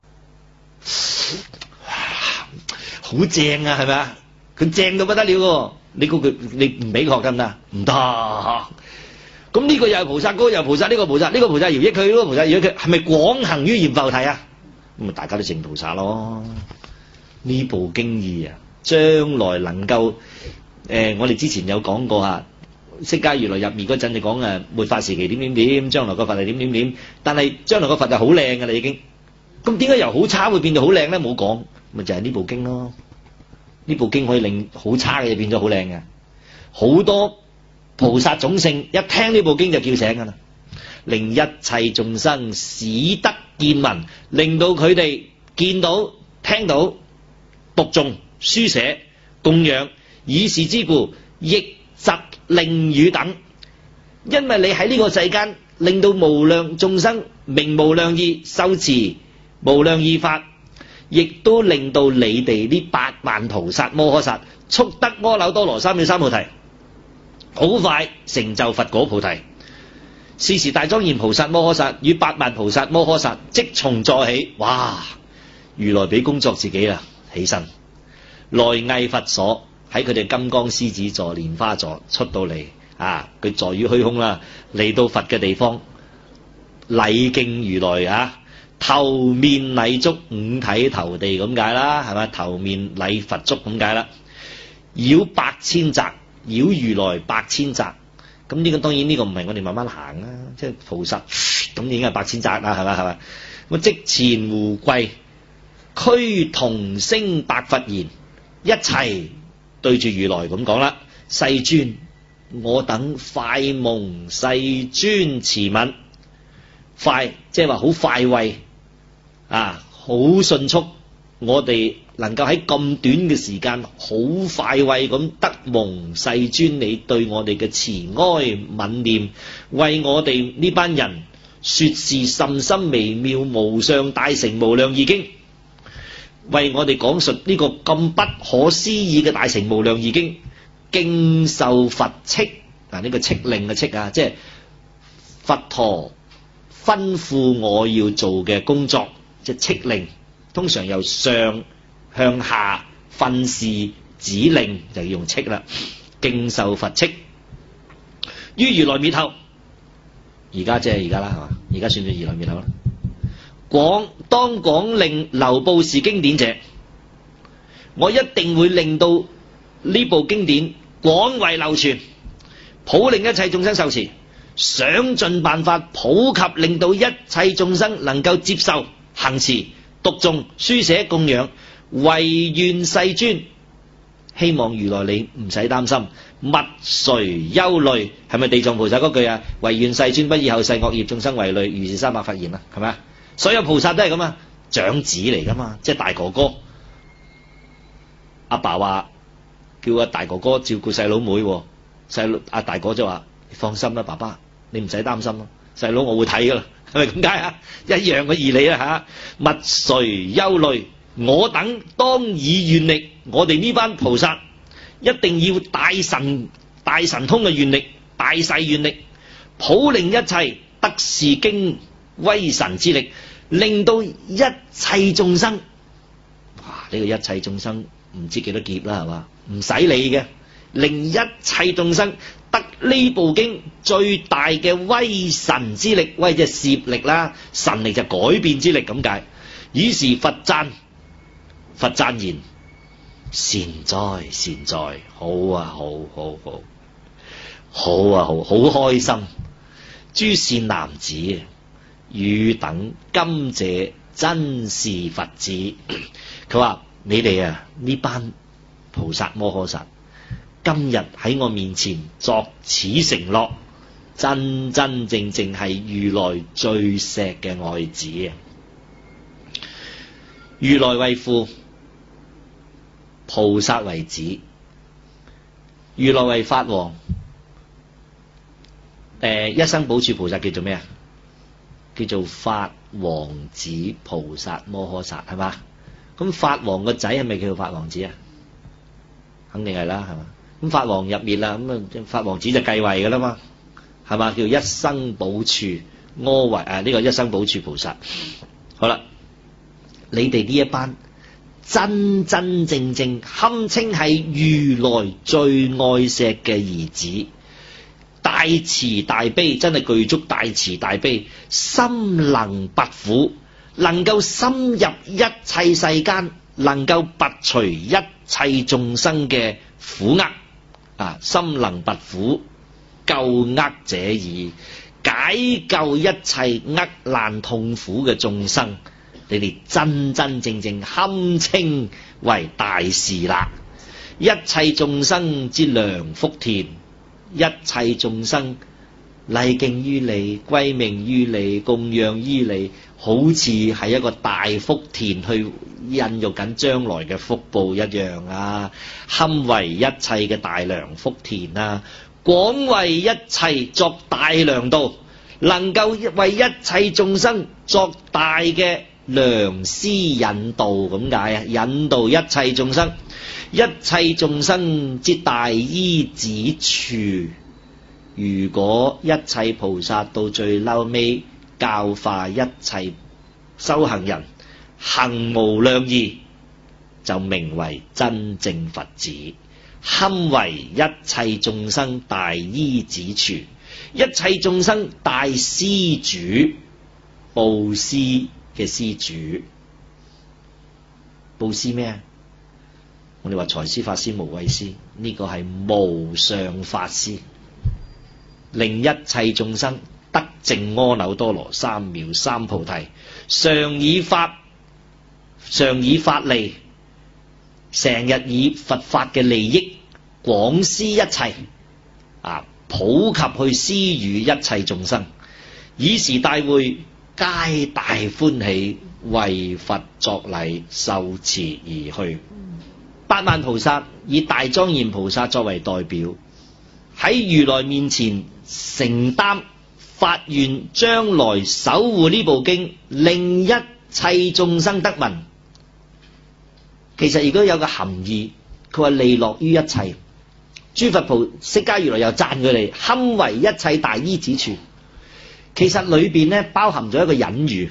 好正啊，係咪啊？佢正到不得了嘅，你估佢你唔俾佢學得唔得？唔得。咁呢個又係菩薩，嗰個又係菩薩，呢個菩薩，呢個菩薩饒益佢，呢個菩薩饒益佢，係咪廣行於閻浮提啊？咁咪大家都成菩薩咯。呢部經義啊，將來能夠誒、呃，我哋之前有講過啊， 釋迦如來入滅嗰陣就講誒末法時期點點點，將來個佛係點點點，但係將來個佛就好靚㗎啦已經。咁點解由好差會變到好靚咧？冇講，咪就係、是、呢部經咯。呢部經可以令好差嘅嘢變咗好靚嘅。好多菩薩種性一聽呢部經就叫醒㗎啦，令一切眾生使得見聞，令到佢哋見到、聽到、讀誦、書寫、供養，以是之故，亦疾令語等。因為你喺呢個世間，令到無量眾生明無量義，受持無量義法，亦都令到你哋呢八萬菩薩摩訶薩速得阿耨多羅三藐三菩提，好快成就佛果菩提。是時大莊嚴菩薩摩訶薩與八萬菩薩摩訶薩即從座起，哇！如來俾工作自己啦，起身來詣佛所，喺佢哋金剛獅子座、蓮花座出到嚟啊！佢坐於虛空啦，嚟到佛嘅地方，禮敬如來啊！頭面禮足，五體投地咁解啦，係咪？頭面禮佛足咁解啦。繞百千匝，繞如來百千匝。咁呢個當然呢個唔係我哋慢慢行啦，即係菩薩咁已經係百千匝啦，係咪？係咪？咁即前胡跪，俱同聲白佛言，一齊對住如來咁講啦。世尊，我等快蒙世尊慈憫。快即係話好快慰啊，好迅速，我哋能夠喺咁短嘅時間好快慰咁得蒙世尊你對我哋嘅慈哀憫念，為我哋呢班人說是甚深微妙無上大乘無量義經，為我哋講述呢個咁不可思議嘅大乘無量義經，敬受佛敕啊，呢個敕令嘅敕啊，即係佛陀吩咐我要做嘅工作，即係敕令，通常由上向下訓示指令就要用敕啦。敬受佛敕，於如來滅後，而家即係而家啦，係嘛？而家算唔算如來滅後啦？廣當廣令流布是經典者，我一定會令到呢部經典廣為流傳，普令一切眾生受持。想盡辦法普及，令到一切眾生能夠接受行持讀誦書寫供養，唯願世尊，希望如來你唔使擔心，勿垂憂慮，係咪地藏菩薩嗰句啊？唯願世尊不以後世惡業眾生為累，如是三百佛言啊，係咪啊？所有菩薩都係咁啊，長子嚟噶嘛，即係大哥哥。阿爸話叫阿大哥哥照顧細佬妹，細佬阿大哥就話你放心啦，爸爸。你唔使擔心咯，細佬我會睇噶啦，係咪咁解啊？一樣嘅義理啊吓，勿垂憂慮，我等當以願力，我哋呢班菩薩一定要大神大神通嘅願力，大誓願力，普令一切得是經威神之力，令到一切眾生，哇！呢個一切眾生唔知幾多劫啦，係嘛？唔使理嘅，令一切眾生得呢部經最大嘅威神之力，威即係攝力啦，神力就改變之力咁解。於是佛讚，佛讚言：善哉善哉，好啊好好好，好啊好，好開心。諸善男子，汝等今者真是佛子。佢話你哋啊呢班菩薩摩訶薩，今日喺我面前作此承諾，真真正正係如來最錫嘅愛子啊！如來為父，菩薩為子，如來為法王。誒、呃，一生補處菩薩叫做咩啊？叫做法王子菩薩摩訶薩，係嘛？咁法王個仔係咪叫做法王子啊？肯定係啦，係嘛？咁法王入滅啦，咁啊法王子就繼位噶啦嘛，係嘛？叫一生補處柯為啊，呢個一生補處菩薩。好啦，你哋呢一班真真正正堪稱係如來最愛錫嘅兒子，大慈大悲，真係具足大慈大悲，心能拔苦，能夠深入一切世間，能夠拔除一切眾生嘅苦厄啊！心能拔苦， 救厄者矣，解救一切厄難痛苦嘅眾生，你哋真真正正堪稱為大事啦！一切眾生之良福田，一切眾生禮敬於你，歸命於你，供養於你，好似係一個大福田去孕育緊將來嘅福報一樣啊！堪為一切嘅大良福田啊！廣為一切作大良道，能夠為一切眾生作大嘅良師引導，咁解啊！引導一切眾生，一切眾生之大依止處。如果一切菩薩到最嬲尾教化一切修行人行無量義，就名為真正佛子，堪為一切眾生大依止處，一切眾生大施主，布施嘅施主。布施咩啊？我哋話財施、法施、無畏施，呢、這個係無上法施，令一切眾生得證阿耨多羅三藐三菩提，常以法常以法利，成日以佛法嘅利益廣施一切啊，普及去施予一切眾生，以時大會皆大歡喜，為佛作禮，受持而去。八萬菩薩以大莊嚴菩薩作為代表，喺如來面前承擔發願，將來守護呢部經，令一切眾生得聞。其實如果有個含義，佢話利樂於一切，諸佛菩釋迦如來又讚佢哋堪為一切大依止處。其實裏邊咧包含咗一個隱喻，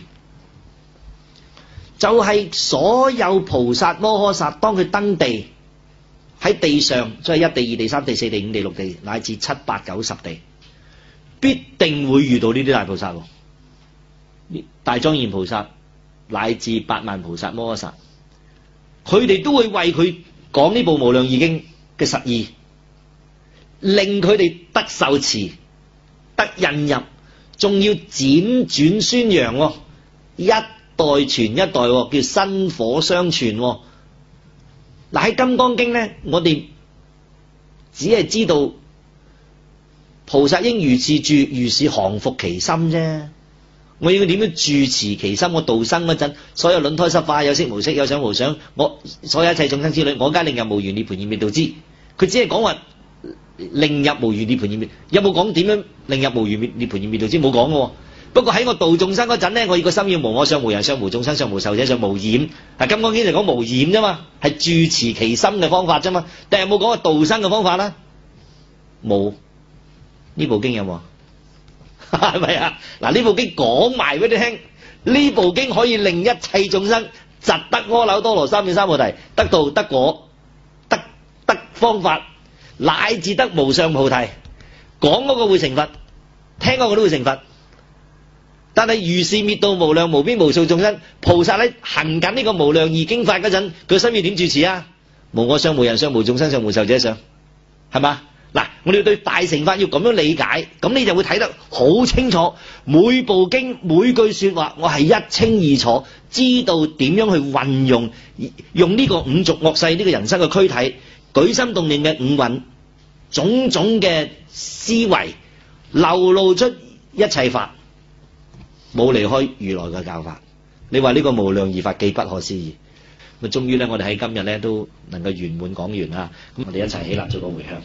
就係、是、所有菩薩摩訶薩當佢登地喺地上，即係一地、二地、三地、四地、五地、六地，乃至七八九十地，必定會遇到呢啲大菩薩，大莊嚴菩薩乃至八萬菩薩摩訶薩，佢哋都會為佢講呢部無量義經嘅實義，令佢哋得受持、得引入，仲要輾轉宣揚，一代傳一代，叫薪火相傳。嗱，喺《金剛經》咧，我哋只係知道菩薩應如是住，如是降伏其心啫。我要點樣住持其心？我度生嗰陣，所有卵胎濕化，有色無色，有想無想，我所有一切眾生之類，我皆令入無餘涅槃而滅度之。佢只係講話令入無餘涅槃而滅，有冇講點樣令入無餘涅槃而滅度之？冇講嘅。不過喺我度眾生嗰陣咧，我要個心要無我相、無人相、無眾生相、無壽者相、無染。係《金剛經》就講無染啫嘛，係住持其心嘅方法啫嘛。但係有冇講過度生嘅方法啦？冇。呢部經有冇？係咪啊？嗱，呢部經講埋俾你聽，呢部經可以令一切眾生疾得阿耨多羅三藐三菩提，得道得果，得得方法，乃至得無上菩提。講嗰個會成佛，聽嗰個都會成佛。但係如是滅度無量無邊無數眾生，菩薩喺行緊呢個無量義經法嗰陣，佢心要點住持啊？無我相、無人相、無眾生相、無壽者相，係嘛？嗱，我哋要對大乘法要咁樣理解，咁你就會睇得好清楚。每部經每句說話，我係一清二楚，知道點樣去運用，用呢個五濁惡世呢個人生嘅軀體，舉心動念嘅五蘊，種種嘅思維，流露出一切法。冇離開如來嘅教法，你話呢個無量義法既不可思議。咁終於咧，我哋喺今日咧都能夠圓滿講完啦。咁我哋一齊起，起立做個回向。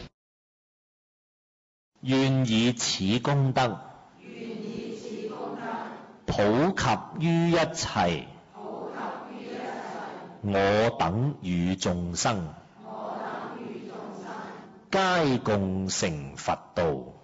願以此功德，願以此功德普及於一切，普及於一切我等與眾生，我等與眾生皆共成佛道。